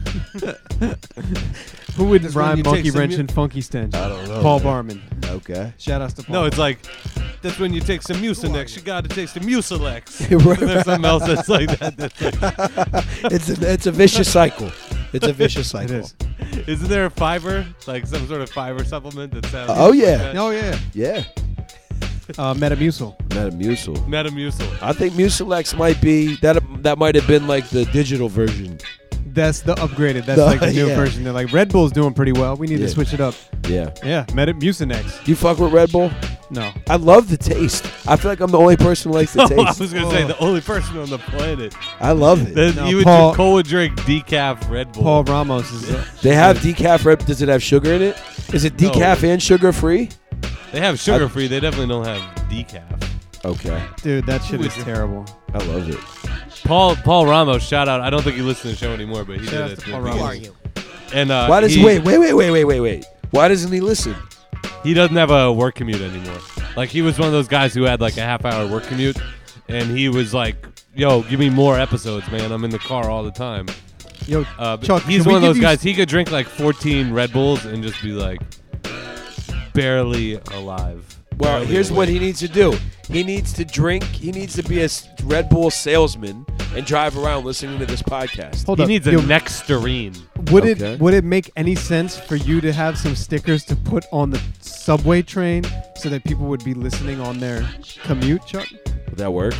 [SPEAKER 2] Who would
[SPEAKER 5] That's when
[SPEAKER 2] rhyme
[SPEAKER 5] you
[SPEAKER 2] monkey
[SPEAKER 5] take some
[SPEAKER 2] wrench
[SPEAKER 5] mu-
[SPEAKER 2] and funky stench?
[SPEAKER 4] I don't know,
[SPEAKER 2] Paul
[SPEAKER 4] man.
[SPEAKER 2] Barman.
[SPEAKER 4] Okay.
[SPEAKER 2] Shout outs to Paul.
[SPEAKER 5] No, it's like, that's when you take some Mucinex. You got to take some Mucilex.
[SPEAKER 4] Right.
[SPEAKER 5] There's something else that's like that. That's like,
[SPEAKER 3] It's a, it's a vicious cycle. It's a vicious
[SPEAKER 2] It
[SPEAKER 3] cycle.
[SPEAKER 2] is.
[SPEAKER 5] isn't there a fiber? Like some sort of fiber supplement that sounds
[SPEAKER 4] Oh, yeah.
[SPEAKER 5] like that?
[SPEAKER 2] Oh yeah.
[SPEAKER 4] Yeah.
[SPEAKER 2] Uh, Metamucil.
[SPEAKER 3] Metamucil.
[SPEAKER 5] Metamucil.
[SPEAKER 3] I think Mucilex might be that. That might have been like the digital version.
[SPEAKER 2] That's the upgraded. That's
[SPEAKER 4] The-
[SPEAKER 2] like the new
[SPEAKER 4] yeah.
[SPEAKER 2] version. They're like Red Bull's doing pretty well. We need
[SPEAKER 3] Yeah.
[SPEAKER 2] to switch it up.
[SPEAKER 3] Yeah.
[SPEAKER 2] Yeah. Metamucinex.
[SPEAKER 3] You fuck with Red Bull?
[SPEAKER 2] No.
[SPEAKER 3] I love the taste. I feel like I'm the only person who likes the
[SPEAKER 5] Oh, I
[SPEAKER 3] taste.
[SPEAKER 5] was gonna say the only person on the planet
[SPEAKER 3] I love it.
[SPEAKER 5] that
[SPEAKER 2] No,
[SPEAKER 5] you would
[SPEAKER 2] Paul-
[SPEAKER 5] drink, Cole would drink decaf Red Bull.
[SPEAKER 2] Paul Ramos is. Uh,
[SPEAKER 3] They have decaf Red. Does it have sugar in it? Is it
[SPEAKER 5] No.
[SPEAKER 3] decaf and sugar free?
[SPEAKER 5] They have sugar free. They definitely don't have decaf.
[SPEAKER 3] Okay.
[SPEAKER 2] dude, that shit
[SPEAKER 5] Who
[SPEAKER 2] is
[SPEAKER 5] is it?
[SPEAKER 2] terrible.
[SPEAKER 3] I love it.
[SPEAKER 5] Paul Paul Ramos, shout out. I don't think he listens to the show anymore, but he
[SPEAKER 2] Shout out
[SPEAKER 5] did it.
[SPEAKER 2] to Paul
[SPEAKER 6] Who
[SPEAKER 2] Ramos.
[SPEAKER 6] are you?
[SPEAKER 5] And uh,
[SPEAKER 3] Why does
[SPEAKER 5] he,
[SPEAKER 3] wait wait wait wait wait wait wait? Why doesn't he listen?
[SPEAKER 5] he doesn't have a work commute anymore. Like he was one of those guys who had like a half hour work commute, and he was like, "Yo, give me more episodes, man. I'm in the car all the time."
[SPEAKER 2] Yo,
[SPEAKER 5] Uh, but
[SPEAKER 2] Chuck,
[SPEAKER 5] he's
[SPEAKER 2] can we
[SPEAKER 5] one of
[SPEAKER 2] give
[SPEAKER 5] those
[SPEAKER 2] you
[SPEAKER 5] guys.
[SPEAKER 2] s-
[SPEAKER 5] He could drink like fourteen Red Bulls and just be like barely alive.
[SPEAKER 3] Well,
[SPEAKER 5] Barely
[SPEAKER 3] here's what
[SPEAKER 5] awake.
[SPEAKER 3] he needs to do. He needs to drink. He needs to be a s- Red Bull salesman and drive around listening to this podcast.
[SPEAKER 2] Hold
[SPEAKER 5] He
[SPEAKER 2] up.
[SPEAKER 5] needs a
[SPEAKER 2] Yo,
[SPEAKER 5] Nexterine.
[SPEAKER 2] Would
[SPEAKER 3] Okay.
[SPEAKER 2] it would it make any sense for you to have some stickers to put on the subway train so that people would be listening on their commute, Chuck?
[SPEAKER 3] Would that work?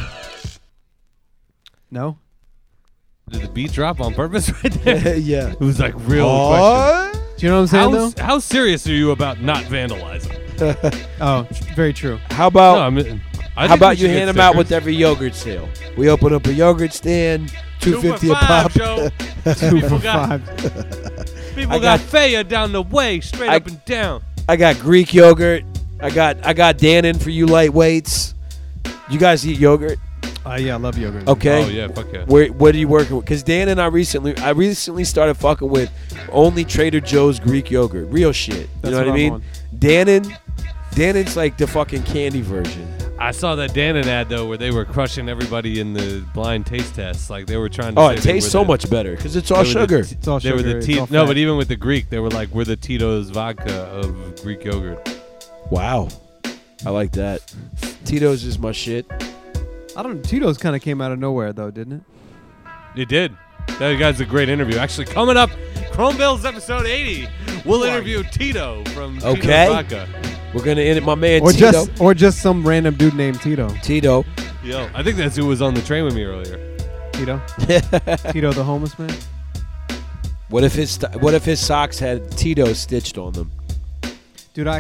[SPEAKER 2] No.
[SPEAKER 5] Did the beat drop on purpose right there?
[SPEAKER 4] Yeah.
[SPEAKER 5] It was like real question.
[SPEAKER 2] Do you know what I'm saying
[SPEAKER 5] How,
[SPEAKER 2] though?
[SPEAKER 5] how serious are you about not vandalizing?
[SPEAKER 2] Oh, very true.
[SPEAKER 3] How about
[SPEAKER 5] No, I mean, I
[SPEAKER 3] how
[SPEAKER 5] think we
[SPEAKER 3] about you
[SPEAKER 5] should get
[SPEAKER 3] hand them out
[SPEAKER 5] stickers.
[SPEAKER 3] with every yogurt sale? We open up a yogurt stand, two
[SPEAKER 5] Two for
[SPEAKER 3] fifty a
[SPEAKER 5] five,
[SPEAKER 3] pop.
[SPEAKER 5] Joe.
[SPEAKER 2] Two
[SPEAKER 5] People
[SPEAKER 2] for
[SPEAKER 5] got-
[SPEAKER 2] five.
[SPEAKER 5] People
[SPEAKER 3] I
[SPEAKER 5] got,
[SPEAKER 3] got-
[SPEAKER 5] Faya down the way, straight
[SPEAKER 3] I-
[SPEAKER 5] up and down.
[SPEAKER 3] I got Greek yogurt. I got I got Dannon for you lightweights. You guys eat yogurt?
[SPEAKER 2] Uh, yeah, I love yogurt.
[SPEAKER 3] Okay.
[SPEAKER 5] Oh yeah, fuck yeah.
[SPEAKER 3] Where what are you working with? Because Dan and I recently, I recently started fucking with only Trader Joe's Greek yogurt, real shit. You
[SPEAKER 2] That's
[SPEAKER 3] know what,
[SPEAKER 2] what
[SPEAKER 3] I
[SPEAKER 2] I'm
[SPEAKER 3] mean?
[SPEAKER 2] on.
[SPEAKER 3] Dannon, Dannon's like the fucking candy version.
[SPEAKER 5] I saw that Dannon ad though, where they were crushing everybody in the blind taste tests. Like they were trying to.
[SPEAKER 3] Oh,
[SPEAKER 5] say
[SPEAKER 3] it
[SPEAKER 5] they
[SPEAKER 3] tastes
[SPEAKER 5] were
[SPEAKER 3] so
[SPEAKER 5] the-
[SPEAKER 3] much better because it's
[SPEAKER 5] they
[SPEAKER 3] all
[SPEAKER 5] were the
[SPEAKER 3] sugar.
[SPEAKER 5] t-
[SPEAKER 2] It's all
[SPEAKER 5] They were
[SPEAKER 2] sugar,
[SPEAKER 5] the
[SPEAKER 2] it's
[SPEAKER 5] T-
[SPEAKER 2] all
[SPEAKER 5] no,
[SPEAKER 2] fat.
[SPEAKER 5] but even with the Greek, they were like, "We're the Tito's vodka of Greek yogurt."
[SPEAKER 3] Wow, I like that. Tito's is my shit.
[SPEAKER 2] I don't. Tito's kind of came out of nowhere though, didn't it?
[SPEAKER 5] It did. That guy's a great interview. Actually, coming up, Chrome Bills episode eighty, we'll interview Tito from
[SPEAKER 3] Okay.
[SPEAKER 5] Tito's vodka.
[SPEAKER 3] We're gonna end it, my man
[SPEAKER 2] Or
[SPEAKER 3] Tito.
[SPEAKER 2] just or just some random dude named Tito.
[SPEAKER 3] Tito.
[SPEAKER 5] Yo, I think that's who was on the train with me earlier.
[SPEAKER 2] Tito. Tito the homeless man.
[SPEAKER 3] What if his What if his socks had Tito stitched on them?
[SPEAKER 2] Dude, I,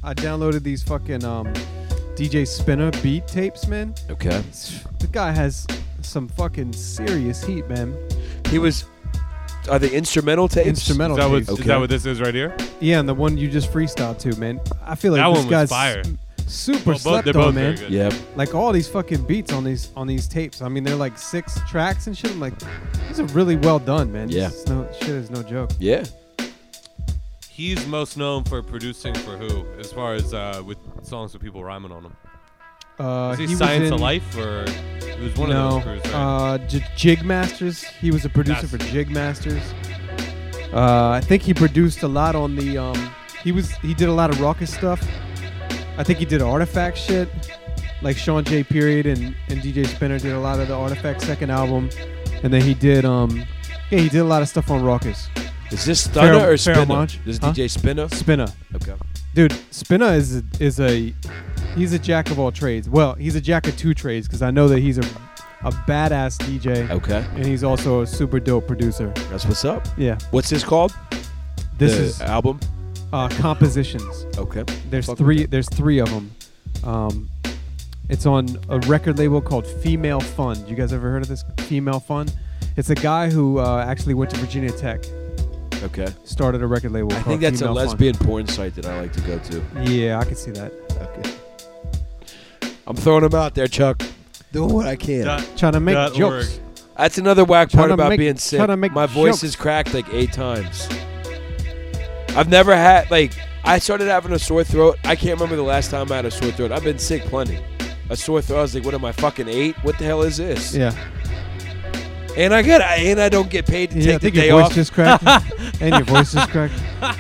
[SPEAKER 2] I downloaded these fucking um, D J Spinner beat tapes, man.
[SPEAKER 3] Okay.
[SPEAKER 2] The guy has some fucking serious heat, man.
[SPEAKER 3] He was. Are they instrumental tapes?
[SPEAKER 2] Instrumental
[SPEAKER 5] Is that, what,
[SPEAKER 2] tapes.
[SPEAKER 5] is
[SPEAKER 3] Okay.
[SPEAKER 5] that what this is right here?
[SPEAKER 2] Yeah, and the one you just freestyled to, man. I feel like
[SPEAKER 5] That
[SPEAKER 2] this
[SPEAKER 5] one was
[SPEAKER 2] guy's
[SPEAKER 5] fire.
[SPEAKER 2] super
[SPEAKER 5] Well, both-
[SPEAKER 2] slept
[SPEAKER 5] they're
[SPEAKER 2] on,
[SPEAKER 5] both
[SPEAKER 2] man.
[SPEAKER 5] very good.
[SPEAKER 3] Yep.
[SPEAKER 2] Like all these fucking beats on these on these tapes. I mean, they're like six tracks and shit. I'm like, these are really well done, man.
[SPEAKER 3] Yeah.
[SPEAKER 2] This is no shit is no joke.
[SPEAKER 3] Yeah.
[SPEAKER 5] He's most known for producing for who, as far as uh, with songs with people rhyming on them.
[SPEAKER 2] Uh,
[SPEAKER 5] Is he,
[SPEAKER 2] he was
[SPEAKER 5] Science
[SPEAKER 2] in-
[SPEAKER 5] of Life, or it was one
[SPEAKER 2] no,
[SPEAKER 5] of those crews, right?
[SPEAKER 2] uh, J- Jig Masters. He was a producer
[SPEAKER 5] That's-
[SPEAKER 2] for Jig Masters. Uh, I think he produced a lot on the. Um, he was he did a lot of raucous stuff. I think he did Artifact shit, like Sean J. Period and, and D J Spinner did a lot of the Artifact second album, and then he did um yeah he did a lot of stuff on raucous.
[SPEAKER 3] Is this Stunner
[SPEAKER 2] Pharoah-
[SPEAKER 3] or Spinner?
[SPEAKER 2] Pharoah
[SPEAKER 3] This is
[SPEAKER 2] Monch?
[SPEAKER 3] D J Spinner?
[SPEAKER 2] Spinner.
[SPEAKER 3] Okay.
[SPEAKER 2] Dude, Spinner is a, is a he's a jack of all trades. Well, he's a jack of two trades because I know that he's a a badass D J.
[SPEAKER 3] Okay.
[SPEAKER 2] And he's also a super dope producer.
[SPEAKER 3] That's what's up.
[SPEAKER 2] Yeah.
[SPEAKER 3] What's this called?
[SPEAKER 2] This
[SPEAKER 3] The
[SPEAKER 2] is
[SPEAKER 3] album.
[SPEAKER 2] uh, Compositions.
[SPEAKER 3] Okay.
[SPEAKER 2] There's
[SPEAKER 3] Fuck
[SPEAKER 2] three.
[SPEAKER 3] with
[SPEAKER 2] There's three of them. Um, it's on a record label called Female Fun. You guys ever heard of this? Female Fun. It's a guy who uh, actually went to Virginia Tech.
[SPEAKER 3] Okay.
[SPEAKER 2] Started a record label.
[SPEAKER 3] I
[SPEAKER 2] called
[SPEAKER 3] think that's
[SPEAKER 2] Female
[SPEAKER 3] a
[SPEAKER 2] Fun.
[SPEAKER 3] lesbian porn site that I like to go to.
[SPEAKER 2] Yeah, I can see that.
[SPEAKER 3] Okay. I'm throwing them out there, Chuck.
[SPEAKER 4] Doing what I can.
[SPEAKER 5] Dot-
[SPEAKER 2] Trying to make
[SPEAKER 5] dot
[SPEAKER 2] jokes.
[SPEAKER 5] org.
[SPEAKER 3] That's another whack
[SPEAKER 2] Trying
[SPEAKER 3] part
[SPEAKER 2] to
[SPEAKER 3] about
[SPEAKER 2] make-
[SPEAKER 3] being sick.
[SPEAKER 2] trying to make
[SPEAKER 3] My voice
[SPEAKER 2] jokes.
[SPEAKER 3] is cracked like eight times. I've never had, like, I started having a sore throat. I can't remember the last time I had a sore throat. I've been sick plenty. A sore throat. I was like, what am I, fucking eight? What the hell is this?
[SPEAKER 2] Yeah.
[SPEAKER 3] And I get, and I don't get paid to
[SPEAKER 2] Yeah, I
[SPEAKER 3] take the
[SPEAKER 2] think
[SPEAKER 3] day
[SPEAKER 2] your voice
[SPEAKER 3] off.
[SPEAKER 2] just cracked. And your voice just cracked.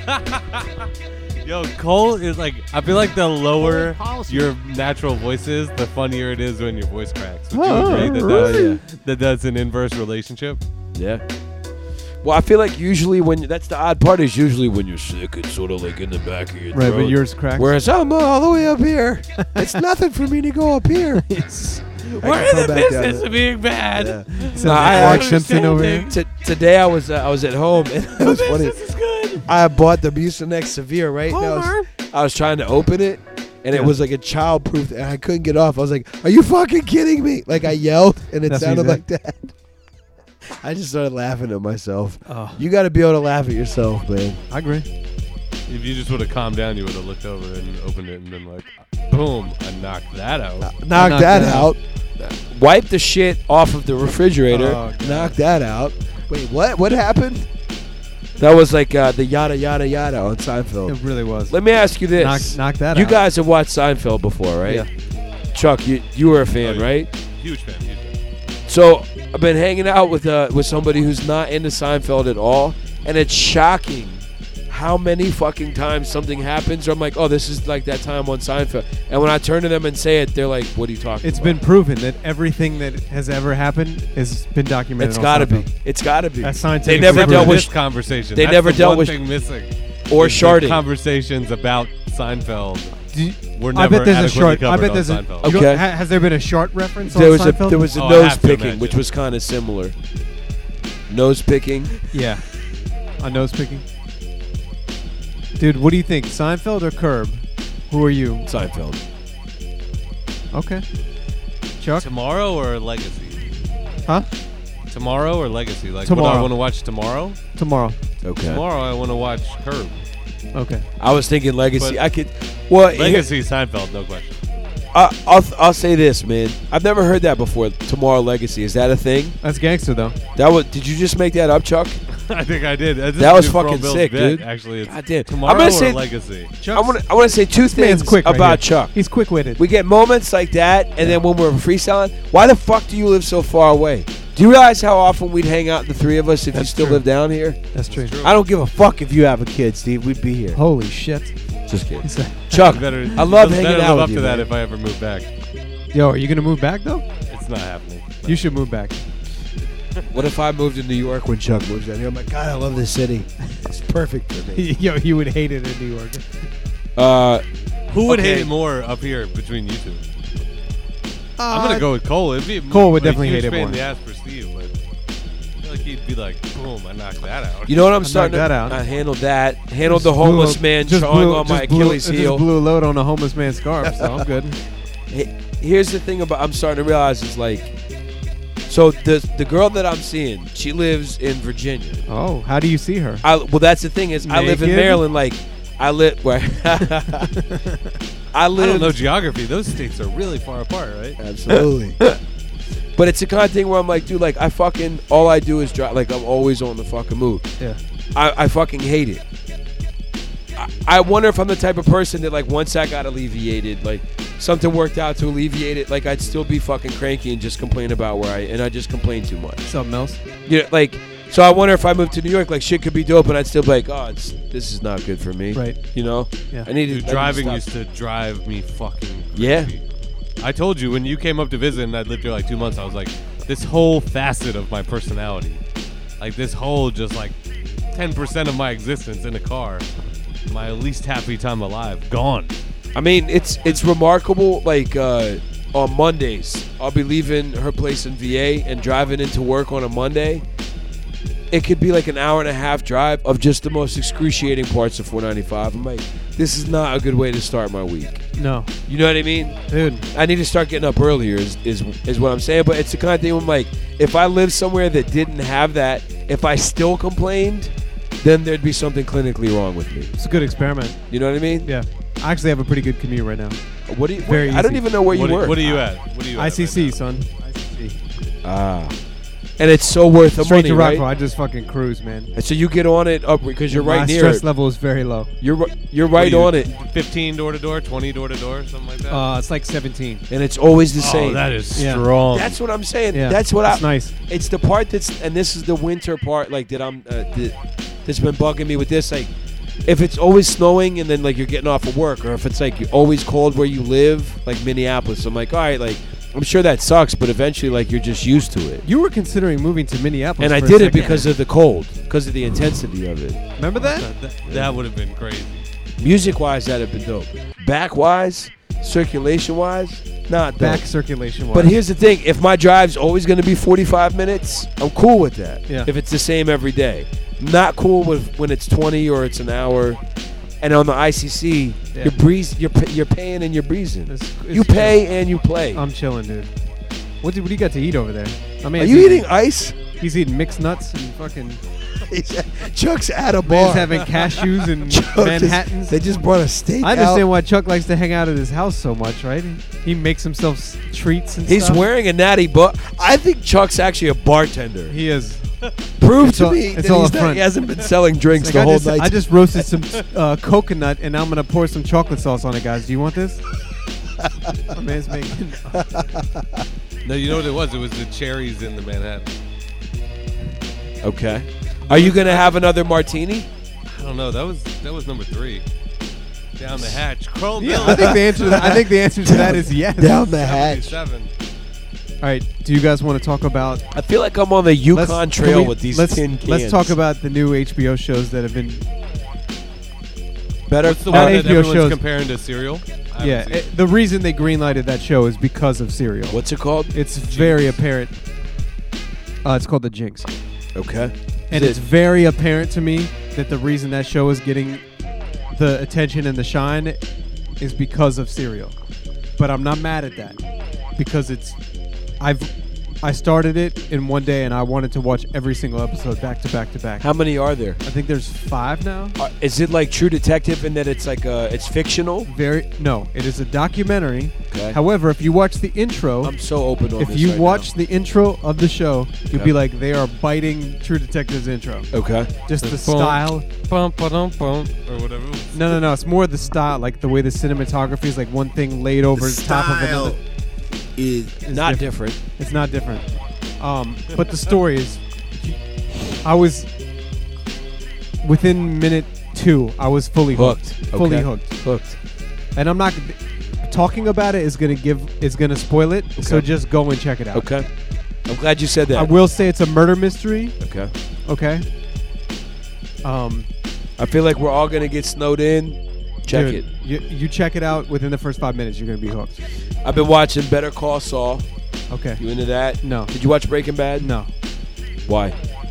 [SPEAKER 5] Yo, Cole is like, I feel like the lower
[SPEAKER 6] policy.
[SPEAKER 5] your natural voice is, the funnier it is when your voice cracks. Would
[SPEAKER 2] Oh,
[SPEAKER 5] you agree that,
[SPEAKER 3] really?
[SPEAKER 5] that's, that that's an inverse relationship?
[SPEAKER 3] Yeah. Well, I feel like usually when that's the odd part is usually when you're sick, it's sort of like in the back of your
[SPEAKER 2] Right,
[SPEAKER 3] throat.
[SPEAKER 2] but yours cracked.
[SPEAKER 3] Whereas I'm all the way up here.
[SPEAKER 4] It's nothing for me to go up here.
[SPEAKER 5] We're in the business of being bad.
[SPEAKER 4] Yeah.
[SPEAKER 2] Sounds
[SPEAKER 3] Nah,
[SPEAKER 2] like
[SPEAKER 3] I
[SPEAKER 2] Mark
[SPEAKER 3] actually
[SPEAKER 2] Simpson over here.
[SPEAKER 3] T- today I was uh, I was at home and it was funny.
[SPEAKER 5] This is good.
[SPEAKER 4] I bought the Mucinex Severe, right? And I was,
[SPEAKER 3] I was trying to open it and
[SPEAKER 2] Yeah.
[SPEAKER 3] it was like a child
[SPEAKER 4] proof, and I couldn't get off. I was like, "Are you fucking kidding me?" Like I yelled, and it
[SPEAKER 2] That's what
[SPEAKER 4] sounded
[SPEAKER 2] you
[SPEAKER 4] like that. I just started laughing at myself.
[SPEAKER 2] Oh,
[SPEAKER 4] You got to be able to laugh at yourself, man.
[SPEAKER 2] I agree.
[SPEAKER 5] If you just would have calmed down, you would have looked over and opened it and been like, boom, I knocked that out.
[SPEAKER 4] Knock
[SPEAKER 2] knocked
[SPEAKER 4] that
[SPEAKER 2] that
[SPEAKER 4] out.
[SPEAKER 3] wipe the shit off of the refrigerator.
[SPEAKER 2] Oh, God.
[SPEAKER 4] Knock that out. Wait, what? What happened?
[SPEAKER 3] That was like uh, the yada yada yada on Seinfeld.
[SPEAKER 2] It really was.
[SPEAKER 3] Let me ask you this:
[SPEAKER 2] Knock, knock that
[SPEAKER 3] You
[SPEAKER 2] out.
[SPEAKER 3] guys have watched Seinfeld before, right?
[SPEAKER 2] Yeah.
[SPEAKER 3] Chuck, you you were a fan,
[SPEAKER 5] Oh, yeah.
[SPEAKER 3] right?
[SPEAKER 5] Huge fan, huge fan.
[SPEAKER 3] So I've been hanging out with uh, with somebody who's not into Seinfeld at all, and it's shocking how many fucking times something happens. Where I'm like, oh, this is like that time on Seinfeld, and when I turn to them and say it, they're like, what are you talking
[SPEAKER 2] It's
[SPEAKER 3] about?
[SPEAKER 2] been proven that everything that has ever happened has been documented.
[SPEAKER 3] It's
[SPEAKER 2] on
[SPEAKER 3] got to be.
[SPEAKER 2] Seinfeld.
[SPEAKER 3] It's got to be.
[SPEAKER 2] That's
[SPEAKER 3] They
[SPEAKER 2] scientific.
[SPEAKER 3] never
[SPEAKER 2] proof.
[SPEAKER 3] dealt
[SPEAKER 5] Except
[SPEAKER 3] with
[SPEAKER 5] this
[SPEAKER 3] sh-
[SPEAKER 5] conversation.
[SPEAKER 3] they
[SPEAKER 5] That's
[SPEAKER 3] never
[SPEAKER 5] the
[SPEAKER 3] dealt
[SPEAKER 5] one
[SPEAKER 3] with
[SPEAKER 5] thing missing.
[SPEAKER 3] or
[SPEAKER 5] is the
[SPEAKER 3] sharding.
[SPEAKER 5] Conversations about Seinfeld.
[SPEAKER 2] Do you-
[SPEAKER 5] We're
[SPEAKER 2] I
[SPEAKER 5] never
[SPEAKER 2] bet there's a
[SPEAKER 5] adequately
[SPEAKER 2] short. I
[SPEAKER 5] covered
[SPEAKER 2] bet
[SPEAKER 5] on
[SPEAKER 2] there's a.
[SPEAKER 5] Seinfeld.
[SPEAKER 2] you don't-
[SPEAKER 3] Okay.
[SPEAKER 2] ha- has there been a short reference
[SPEAKER 3] There
[SPEAKER 2] on
[SPEAKER 3] was a
[SPEAKER 2] Seinfeld?
[SPEAKER 3] there was a
[SPEAKER 5] Oh, I
[SPEAKER 3] nose
[SPEAKER 5] have to
[SPEAKER 3] picking,
[SPEAKER 5] imagine.
[SPEAKER 3] which was kind of similar. Nose picking.
[SPEAKER 2] Yeah. A nose picking. Dude, what do you think? Seinfeld or Curb? Who are you?
[SPEAKER 3] Seinfeld.
[SPEAKER 2] Okay. Chuck?
[SPEAKER 5] Tomorrow or Legacy?
[SPEAKER 2] Huh?
[SPEAKER 5] Tomorrow or Legacy? Like,
[SPEAKER 2] Tomorrow.
[SPEAKER 5] what I want to watch tomorroll?
[SPEAKER 2] Tomorrow.
[SPEAKER 3] Okay.
[SPEAKER 5] Tomorrow I want to watch Curb.
[SPEAKER 2] Okay.
[SPEAKER 3] I was thinking Legacy.
[SPEAKER 5] But
[SPEAKER 3] I could. Well, here-
[SPEAKER 5] Legacy, Seinfeld, no question.
[SPEAKER 3] I, I'll I'll say this, man. I've never heard that before. Tomorrow Legacy, is that a thing?
[SPEAKER 2] That's gangster, though.
[SPEAKER 3] That was. Did you just make that up, Chuck?
[SPEAKER 5] I think I did. I just
[SPEAKER 3] That was
[SPEAKER 5] did
[SPEAKER 3] fucking
[SPEAKER 5] Chrome Bill's
[SPEAKER 3] sick,
[SPEAKER 5] bit.
[SPEAKER 3] dude.
[SPEAKER 5] Actually, it's
[SPEAKER 3] God damn.
[SPEAKER 5] Tomorrow
[SPEAKER 3] I'm gonna
[SPEAKER 5] or
[SPEAKER 3] say-
[SPEAKER 5] Legacy.
[SPEAKER 3] I want to I want to say two
[SPEAKER 2] This man's
[SPEAKER 3] things
[SPEAKER 2] quick right
[SPEAKER 3] about
[SPEAKER 2] here.
[SPEAKER 3] Chuck.
[SPEAKER 2] He's quick-witted.
[SPEAKER 3] We get moments like that, and then when we're freestyling, why the fuck do you live so far away? Do you realize how often we'd hang out, the three of us, if you
[SPEAKER 2] That's
[SPEAKER 3] still
[SPEAKER 2] true.
[SPEAKER 3] live down here?
[SPEAKER 2] That's true.
[SPEAKER 3] I don't give a fuck if you have a kid, Steve. We'd be here.
[SPEAKER 2] Holy shit.
[SPEAKER 3] Just kidding.
[SPEAKER 2] He's a-
[SPEAKER 3] Chuck,
[SPEAKER 5] Better,
[SPEAKER 3] I love
[SPEAKER 5] better
[SPEAKER 3] hanging
[SPEAKER 5] live
[SPEAKER 3] out
[SPEAKER 5] up
[SPEAKER 3] with
[SPEAKER 5] to
[SPEAKER 3] you,
[SPEAKER 5] that
[SPEAKER 3] man.
[SPEAKER 5] if I ever move back.
[SPEAKER 2] Yo, are you going to move back, though?
[SPEAKER 5] It's not happening.
[SPEAKER 2] You should move back.
[SPEAKER 3] What if I moved to New York when Chuck moves down here?
[SPEAKER 4] I'm like, God, I love this city. It's perfect for me.
[SPEAKER 2] Yo, you would hate it in New York.
[SPEAKER 3] Uh,
[SPEAKER 5] Who would
[SPEAKER 3] Okay.
[SPEAKER 5] hate it more up here between you two?
[SPEAKER 2] Uh,
[SPEAKER 5] I'm gonna go with Cole. It'd be
[SPEAKER 2] Cole would
[SPEAKER 5] a
[SPEAKER 2] definitely
[SPEAKER 5] huge
[SPEAKER 2] hate it
[SPEAKER 5] pain
[SPEAKER 2] more.
[SPEAKER 5] in the ass for Steve, but I feel like he'd be like, boom, I knocked that out.
[SPEAKER 3] You know what I'm
[SPEAKER 2] I
[SPEAKER 3] starting to
[SPEAKER 2] knocked that out.
[SPEAKER 3] I handled that. Handled
[SPEAKER 2] Just
[SPEAKER 3] the homeless
[SPEAKER 2] blew a-
[SPEAKER 3] man
[SPEAKER 2] just
[SPEAKER 3] chawing
[SPEAKER 2] blew-
[SPEAKER 3] on
[SPEAKER 2] just
[SPEAKER 3] my
[SPEAKER 2] blew-
[SPEAKER 3] Achilles
[SPEAKER 2] I
[SPEAKER 3] heel.
[SPEAKER 2] Just blew a load on a homeless man's scarf, so I'm good.
[SPEAKER 3] Hey, Here's the thing about I'm starting to realize is like, so the the girl that I'm seeing, she lives in Virginia.
[SPEAKER 2] Oh, how do you see her?
[SPEAKER 3] I, well, that's the thing is I live in
[SPEAKER 2] Naked?
[SPEAKER 3] Maryland. Like, I live where I live.
[SPEAKER 5] I don't know geography. Those states are really far apart, right?
[SPEAKER 4] Absolutely.
[SPEAKER 3] But it's the kind of thing where I'm like, dude, like I fucking all I do is drive. Like I'm always on the fucking move.
[SPEAKER 2] Yeah.
[SPEAKER 3] I, I fucking hate it. I, I wonder if I'm the type of person that like once I got alleviated, like something worked out to alleviate it, like I'd still be fucking cranky and just complain about where I and I just complain too much.
[SPEAKER 2] Something else?
[SPEAKER 3] Yeah, like so I wonder if I moved to New York, like shit could be dope, and I'd still be like, oh, it's, this is not good for me.
[SPEAKER 2] Right.
[SPEAKER 3] You know.
[SPEAKER 2] Yeah.
[SPEAKER 3] I need
[SPEAKER 5] Dude,
[SPEAKER 3] to,
[SPEAKER 5] driving
[SPEAKER 3] I need
[SPEAKER 5] used to drive me fucking crazy.
[SPEAKER 3] Yeah.
[SPEAKER 5] I told you when you came up to visit and I lived here like two months, I was like, this whole facet of my personality, like this whole just like ten percent of my existence in a car, my least happy time alive, gone.
[SPEAKER 3] I mean, it's it's remarkable. Like uh, on Mondays, I'll be leaving her place in V A and driving into work on a Monday. It could be like an hour and a half drive of just the most excruciating parts of four ninety-five. I'm like, this is not a good way to start my week.
[SPEAKER 2] No.
[SPEAKER 3] You know what I mean?
[SPEAKER 2] Dude.
[SPEAKER 3] I need to start getting up earlier is, is is what I'm saying. But it's the kind of thing where I'm like, if I lived somewhere that didn't have that, if I still complained, then there'd be something clinically wrong with me.
[SPEAKER 2] It's a good experiment.
[SPEAKER 3] You know what I mean?
[SPEAKER 2] Yeah. I actually have a pretty good commute right now.
[SPEAKER 3] What do you?
[SPEAKER 2] Very
[SPEAKER 3] what, I don't
[SPEAKER 2] easy.
[SPEAKER 3] even know where
[SPEAKER 5] What
[SPEAKER 3] you
[SPEAKER 5] are,
[SPEAKER 3] work.
[SPEAKER 5] what are you at? What are you at
[SPEAKER 2] I C C,
[SPEAKER 5] right now?
[SPEAKER 2] son. I C C.
[SPEAKER 3] Ah. And it's so worth the
[SPEAKER 2] Straight
[SPEAKER 3] money,
[SPEAKER 2] to
[SPEAKER 3] right?
[SPEAKER 2] Rockville. I just fucking cruise, man.
[SPEAKER 3] And so you get on it up because you're right
[SPEAKER 2] My
[SPEAKER 3] near
[SPEAKER 2] stress
[SPEAKER 3] it.
[SPEAKER 2] level is very low.
[SPEAKER 3] You're ri- you're
[SPEAKER 5] What are
[SPEAKER 3] right
[SPEAKER 5] you,
[SPEAKER 3] on it,
[SPEAKER 5] fifteen door to door, twenty door to door, something like that.
[SPEAKER 2] Uh, it's like seventeen.
[SPEAKER 3] and it's always the
[SPEAKER 5] oh,
[SPEAKER 3] same.
[SPEAKER 5] that is
[SPEAKER 2] Yeah.
[SPEAKER 5] strong.
[SPEAKER 3] That's what I'm saying.
[SPEAKER 2] Yeah.
[SPEAKER 3] That's what
[SPEAKER 2] It's
[SPEAKER 3] I.
[SPEAKER 2] nice.
[SPEAKER 3] It's the part that's, and this is the winter part, like that I'm, uh, that, that's been bugging me with this. Like, if it's always snowing and then like you're getting off of work, or if it's like you're always cold where you live, like Minneapolis, I'm like, all right, like I'm sure that sucks, but eventually, like you're just used to it.
[SPEAKER 2] You were considering moving to Minneapolis.
[SPEAKER 3] And I
[SPEAKER 2] for a
[SPEAKER 3] did it
[SPEAKER 2] second.
[SPEAKER 3] because of the cold, because of the intensity of it.
[SPEAKER 2] Remember that?
[SPEAKER 5] that, that, that would have been crazy.
[SPEAKER 3] Music wise, that'd have been dope. Back wise, circulation wise, not dope.
[SPEAKER 2] Back circulation.
[SPEAKER 3] But here's the thing: if my drive's always going to be forty-five minutes, I'm cool with that.
[SPEAKER 2] Yeah.
[SPEAKER 3] If it's the same every day, not cool with when it's twenty or it's an hour. And on the I C C,
[SPEAKER 2] Yeah.
[SPEAKER 3] you're breeze, you're pa- you're paying and you're breezing.
[SPEAKER 2] It's- it's
[SPEAKER 3] you pay and you play.
[SPEAKER 2] I'm chilling, dude. What do, what do you got to eat over there? I mean,
[SPEAKER 3] Are you eating ice?
[SPEAKER 2] He's eating mixed nuts and fucking.
[SPEAKER 4] Chuck's at a bar.
[SPEAKER 2] Man's having cashews and
[SPEAKER 4] Chuck just-
[SPEAKER 2] Manhattans.
[SPEAKER 4] they just brought a steak
[SPEAKER 2] I understand
[SPEAKER 4] out.
[SPEAKER 2] why Chuck likes to hang out at his house so much, right? He makes himself s- treats and
[SPEAKER 3] He's
[SPEAKER 2] stuff.
[SPEAKER 3] wearing a natty but I think Chuck's actually a bartender.
[SPEAKER 2] He is.
[SPEAKER 3] Prove
[SPEAKER 2] It's
[SPEAKER 3] to
[SPEAKER 2] all-
[SPEAKER 3] me
[SPEAKER 2] it's
[SPEAKER 3] that
[SPEAKER 2] all
[SPEAKER 3] he's
[SPEAKER 2] up
[SPEAKER 3] not,
[SPEAKER 2] front.
[SPEAKER 3] he hasn't been selling drinks
[SPEAKER 2] Like,
[SPEAKER 3] the
[SPEAKER 2] I
[SPEAKER 3] whole
[SPEAKER 2] just,
[SPEAKER 3] night.
[SPEAKER 2] I just roasted some uh, coconut and I'm gonna pour some chocolate sauce on it, guys. Do you want this? My man's making.
[SPEAKER 5] No, you know what it was? It was the cherries in the Manhattan.
[SPEAKER 3] Okay. Are you gonna have another martini?
[SPEAKER 5] I don't know. That was that was number three. Down the hatch. Chrome
[SPEAKER 2] Yeah,
[SPEAKER 5] Bill.
[SPEAKER 2] I think the answer. I think the answer to that is yes.
[SPEAKER 4] Down the hatch.
[SPEAKER 5] seventy-seven.
[SPEAKER 2] All right. Do you guys want to talk about?
[SPEAKER 3] I feel like I'm on the Yukon
[SPEAKER 2] Let's-
[SPEAKER 3] Trail
[SPEAKER 2] can we-
[SPEAKER 3] with these
[SPEAKER 2] let's,
[SPEAKER 3] tin cans.
[SPEAKER 2] Let's talk about the new H B O shows that have been.
[SPEAKER 3] better.
[SPEAKER 5] What's the
[SPEAKER 2] Not
[SPEAKER 5] one that
[SPEAKER 2] H B O
[SPEAKER 5] everyone's
[SPEAKER 2] shows.
[SPEAKER 5] comparing to Serial? I haven't
[SPEAKER 2] Yeah,
[SPEAKER 5] seen
[SPEAKER 2] it, the reason they greenlighted that show is because of Serial.
[SPEAKER 3] What's it called?
[SPEAKER 2] It's very apparent. Uh, it's called The Jinx,
[SPEAKER 3] Okay.
[SPEAKER 2] and
[SPEAKER 3] Is
[SPEAKER 2] it's
[SPEAKER 3] it-
[SPEAKER 2] very apparent to me that the reason that show is getting the attention and the shine is because of Serial. But I'm not mad at that because it's I've I started it in one day and I wanted to watch every single episode back to back to back.
[SPEAKER 3] How many are there?
[SPEAKER 2] I think there's five now.
[SPEAKER 3] Uh, is it like True Detective in that it's like uh, it's fictional?
[SPEAKER 2] Very no, it is a documentary.
[SPEAKER 3] Okay.
[SPEAKER 2] However, if you watch the intro,
[SPEAKER 3] I'm so open on
[SPEAKER 2] if
[SPEAKER 3] this
[SPEAKER 2] you
[SPEAKER 3] right
[SPEAKER 2] watch the intro of the show, you'll
[SPEAKER 3] Okay.
[SPEAKER 2] be like, they are biting True Detective's intro.
[SPEAKER 3] now. Okay.
[SPEAKER 2] Just the
[SPEAKER 5] Boom.
[SPEAKER 2] style.
[SPEAKER 5] Bum, ba-dum, bum, or whatever. it was.
[SPEAKER 2] No, no, no. It's more the style, like the way the cinematography is like one thing laid over
[SPEAKER 7] The
[SPEAKER 2] top of
[SPEAKER 7] style
[SPEAKER 2] another.
[SPEAKER 7] is
[SPEAKER 2] It's
[SPEAKER 3] Not different.
[SPEAKER 2] It's not different. Um, but the story is. I was within minute two. I was fully hooked.
[SPEAKER 3] Hooked.
[SPEAKER 2] Fully
[SPEAKER 3] Okay.
[SPEAKER 2] hooked.
[SPEAKER 3] Hooked.
[SPEAKER 2] And I'm not talking about it is gonna give is gonna spoil it. So
[SPEAKER 3] Okay.
[SPEAKER 2] just go and check it out.
[SPEAKER 3] Okay. I'm glad you said that.
[SPEAKER 2] I will say it's a murder mystery.
[SPEAKER 3] Okay.
[SPEAKER 2] Okay. Um,
[SPEAKER 3] I feel like we're all gonna get snowed in. Check
[SPEAKER 2] dude,
[SPEAKER 3] it.
[SPEAKER 2] You, you check it out within the first five minutes. You're gonna be hooked.
[SPEAKER 3] I've been watching Better Call Saul.
[SPEAKER 2] Okay.
[SPEAKER 3] You into that?
[SPEAKER 2] No.
[SPEAKER 3] Did you watch Breaking Bad?
[SPEAKER 2] No.
[SPEAKER 3] Why?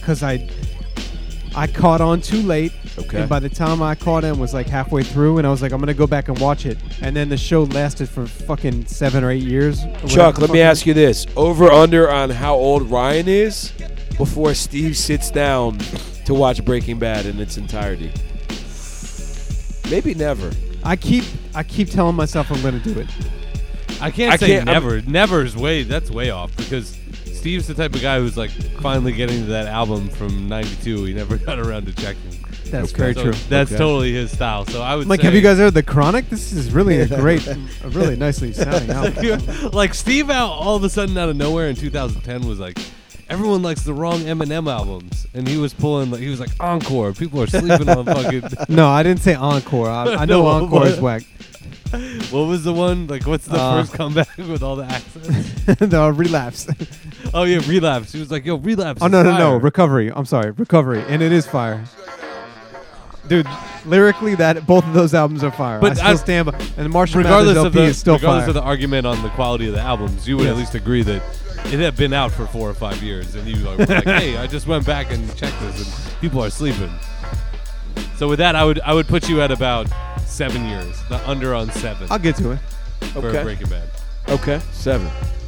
[SPEAKER 2] because I I caught on too late.
[SPEAKER 3] Okay.
[SPEAKER 2] And by the time I caught in was like halfway through, and I was like, I'm gonna go back and watch it. And then the show lasted for fucking seven or eight years. or
[SPEAKER 3] Chuck,
[SPEAKER 2] whatever
[SPEAKER 3] let
[SPEAKER 2] the
[SPEAKER 3] me
[SPEAKER 2] fuck
[SPEAKER 3] ask you this: over under on how old Ryan is before Steve sits down to watch Breaking Bad in its entirety? Maybe never.
[SPEAKER 2] I keep I keep telling myself I'm gonna do it.
[SPEAKER 5] I can't
[SPEAKER 3] I
[SPEAKER 5] say
[SPEAKER 3] can't- I'm-
[SPEAKER 5] never. Never's way. That's way off because Steve's the type of guy who's like finally getting to that album from ninety-two. He never got around to checking.
[SPEAKER 2] That's very
[SPEAKER 5] So
[SPEAKER 2] true.
[SPEAKER 5] That's
[SPEAKER 3] Okay.
[SPEAKER 5] totally his style. So I would
[SPEAKER 2] Like,
[SPEAKER 5] say,
[SPEAKER 2] have you guys heard The Chronic? This is really a great, a really nicely sounding album.
[SPEAKER 5] like Steve out all of a sudden out of nowhere in two thousand ten was like, everyone likes the wrong Eminem albums, and he was pulling like he was like Encore. People are sleeping on fucking.
[SPEAKER 2] No, I didn't say Encore. I, I know
[SPEAKER 5] No,
[SPEAKER 2] Encore is
[SPEAKER 5] but-
[SPEAKER 2] whack.
[SPEAKER 5] What was the one? Like, what's the
[SPEAKER 2] Uh,
[SPEAKER 5] first comeback with all the accents?
[SPEAKER 2] The Relapse.
[SPEAKER 5] Oh yeah, Relapse. He was like, yo, Relapse.
[SPEAKER 2] Oh
[SPEAKER 5] is
[SPEAKER 2] no no no!
[SPEAKER 5] fire.
[SPEAKER 2] Recovery. I'm sorry, Recovery, and it is fire, dude. Lyrically, that both of those albums are fire.
[SPEAKER 5] But
[SPEAKER 2] I still
[SPEAKER 5] I-
[SPEAKER 2] stand by. And Marshall
[SPEAKER 5] regardless
[SPEAKER 2] Mathers
[SPEAKER 5] of
[SPEAKER 2] L P
[SPEAKER 5] the
[SPEAKER 2] is still
[SPEAKER 5] regardless
[SPEAKER 2] fire.
[SPEAKER 5] of the argument on the quality of the albums, you would
[SPEAKER 2] Yes.
[SPEAKER 5] at least agree that it had been out for four or five years, and you were like, hey, I just went back and checked this, and people are sleeping. So with that, I would I would put you at about seven years, the under on seven
[SPEAKER 2] I'll get to it.
[SPEAKER 5] for
[SPEAKER 3] Okay.
[SPEAKER 5] Breaking Bad.
[SPEAKER 3] Okay, seven.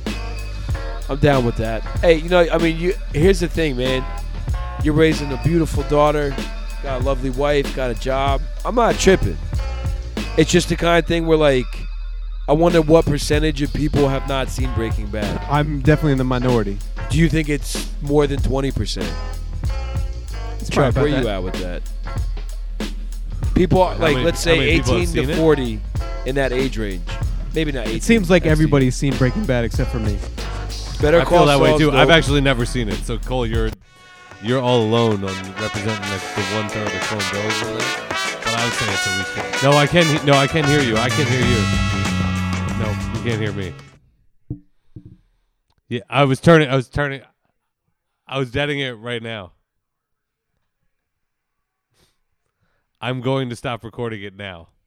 [SPEAKER 3] I'm down with that. Hey, you know, I mean, you. Here's the thing, man. You're raising a beautiful daughter, got a lovely wife, got a job. I'm not tripping. It's just the kind of thing where, like, I wonder what percentage of people have not seen Breaking Bad.
[SPEAKER 2] I'm definitely in the minority.
[SPEAKER 3] Do you think it's more than twenty percent?
[SPEAKER 2] It's
[SPEAKER 3] Chuck,
[SPEAKER 2] probably
[SPEAKER 3] where
[SPEAKER 2] about
[SPEAKER 3] you
[SPEAKER 2] that.
[SPEAKER 3] at with that? People, are,
[SPEAKER 5] How
[SPEAKER 3] like,
[SPEAKER 5] many-
[SPEAKER 3] let's
[SPEAKER 5] how
[SPEAKER 3] say
[SPEAKER 5] many people have
[SPEAKER 3] eighteen
[SPEAKER 5] seen
[SPEAKER 3] to
[SPEAKER 5] it?
[SPEAKER 3] forty in that age range. Maybe not eighteen.
[SPEAKER 2] It seems like
[SPEAKER 3] That's
[SPEAKER 2] everybody's seen Breaking Bad except for me.
[SPEAKER 3] Better
[SPEAKER 5] I
[SPEAKER 3] Call
[SPEAKER 5] feel that way
[SPEAKER 3] Saul's
[SPEAKER 5] too. I've
[SPEAKER 3] dope.
[SPEAKER 5] actually never seen it. So Cole, you're you're all alone on representing like the one third of Clone Bills. in there. But I would say it's at least. No, I can. He- no, I can hear you. I can hear you. No, you can't hear me. Yeah, I was turning. I was turning. I was deading it right now. I'm going to stop recording it now.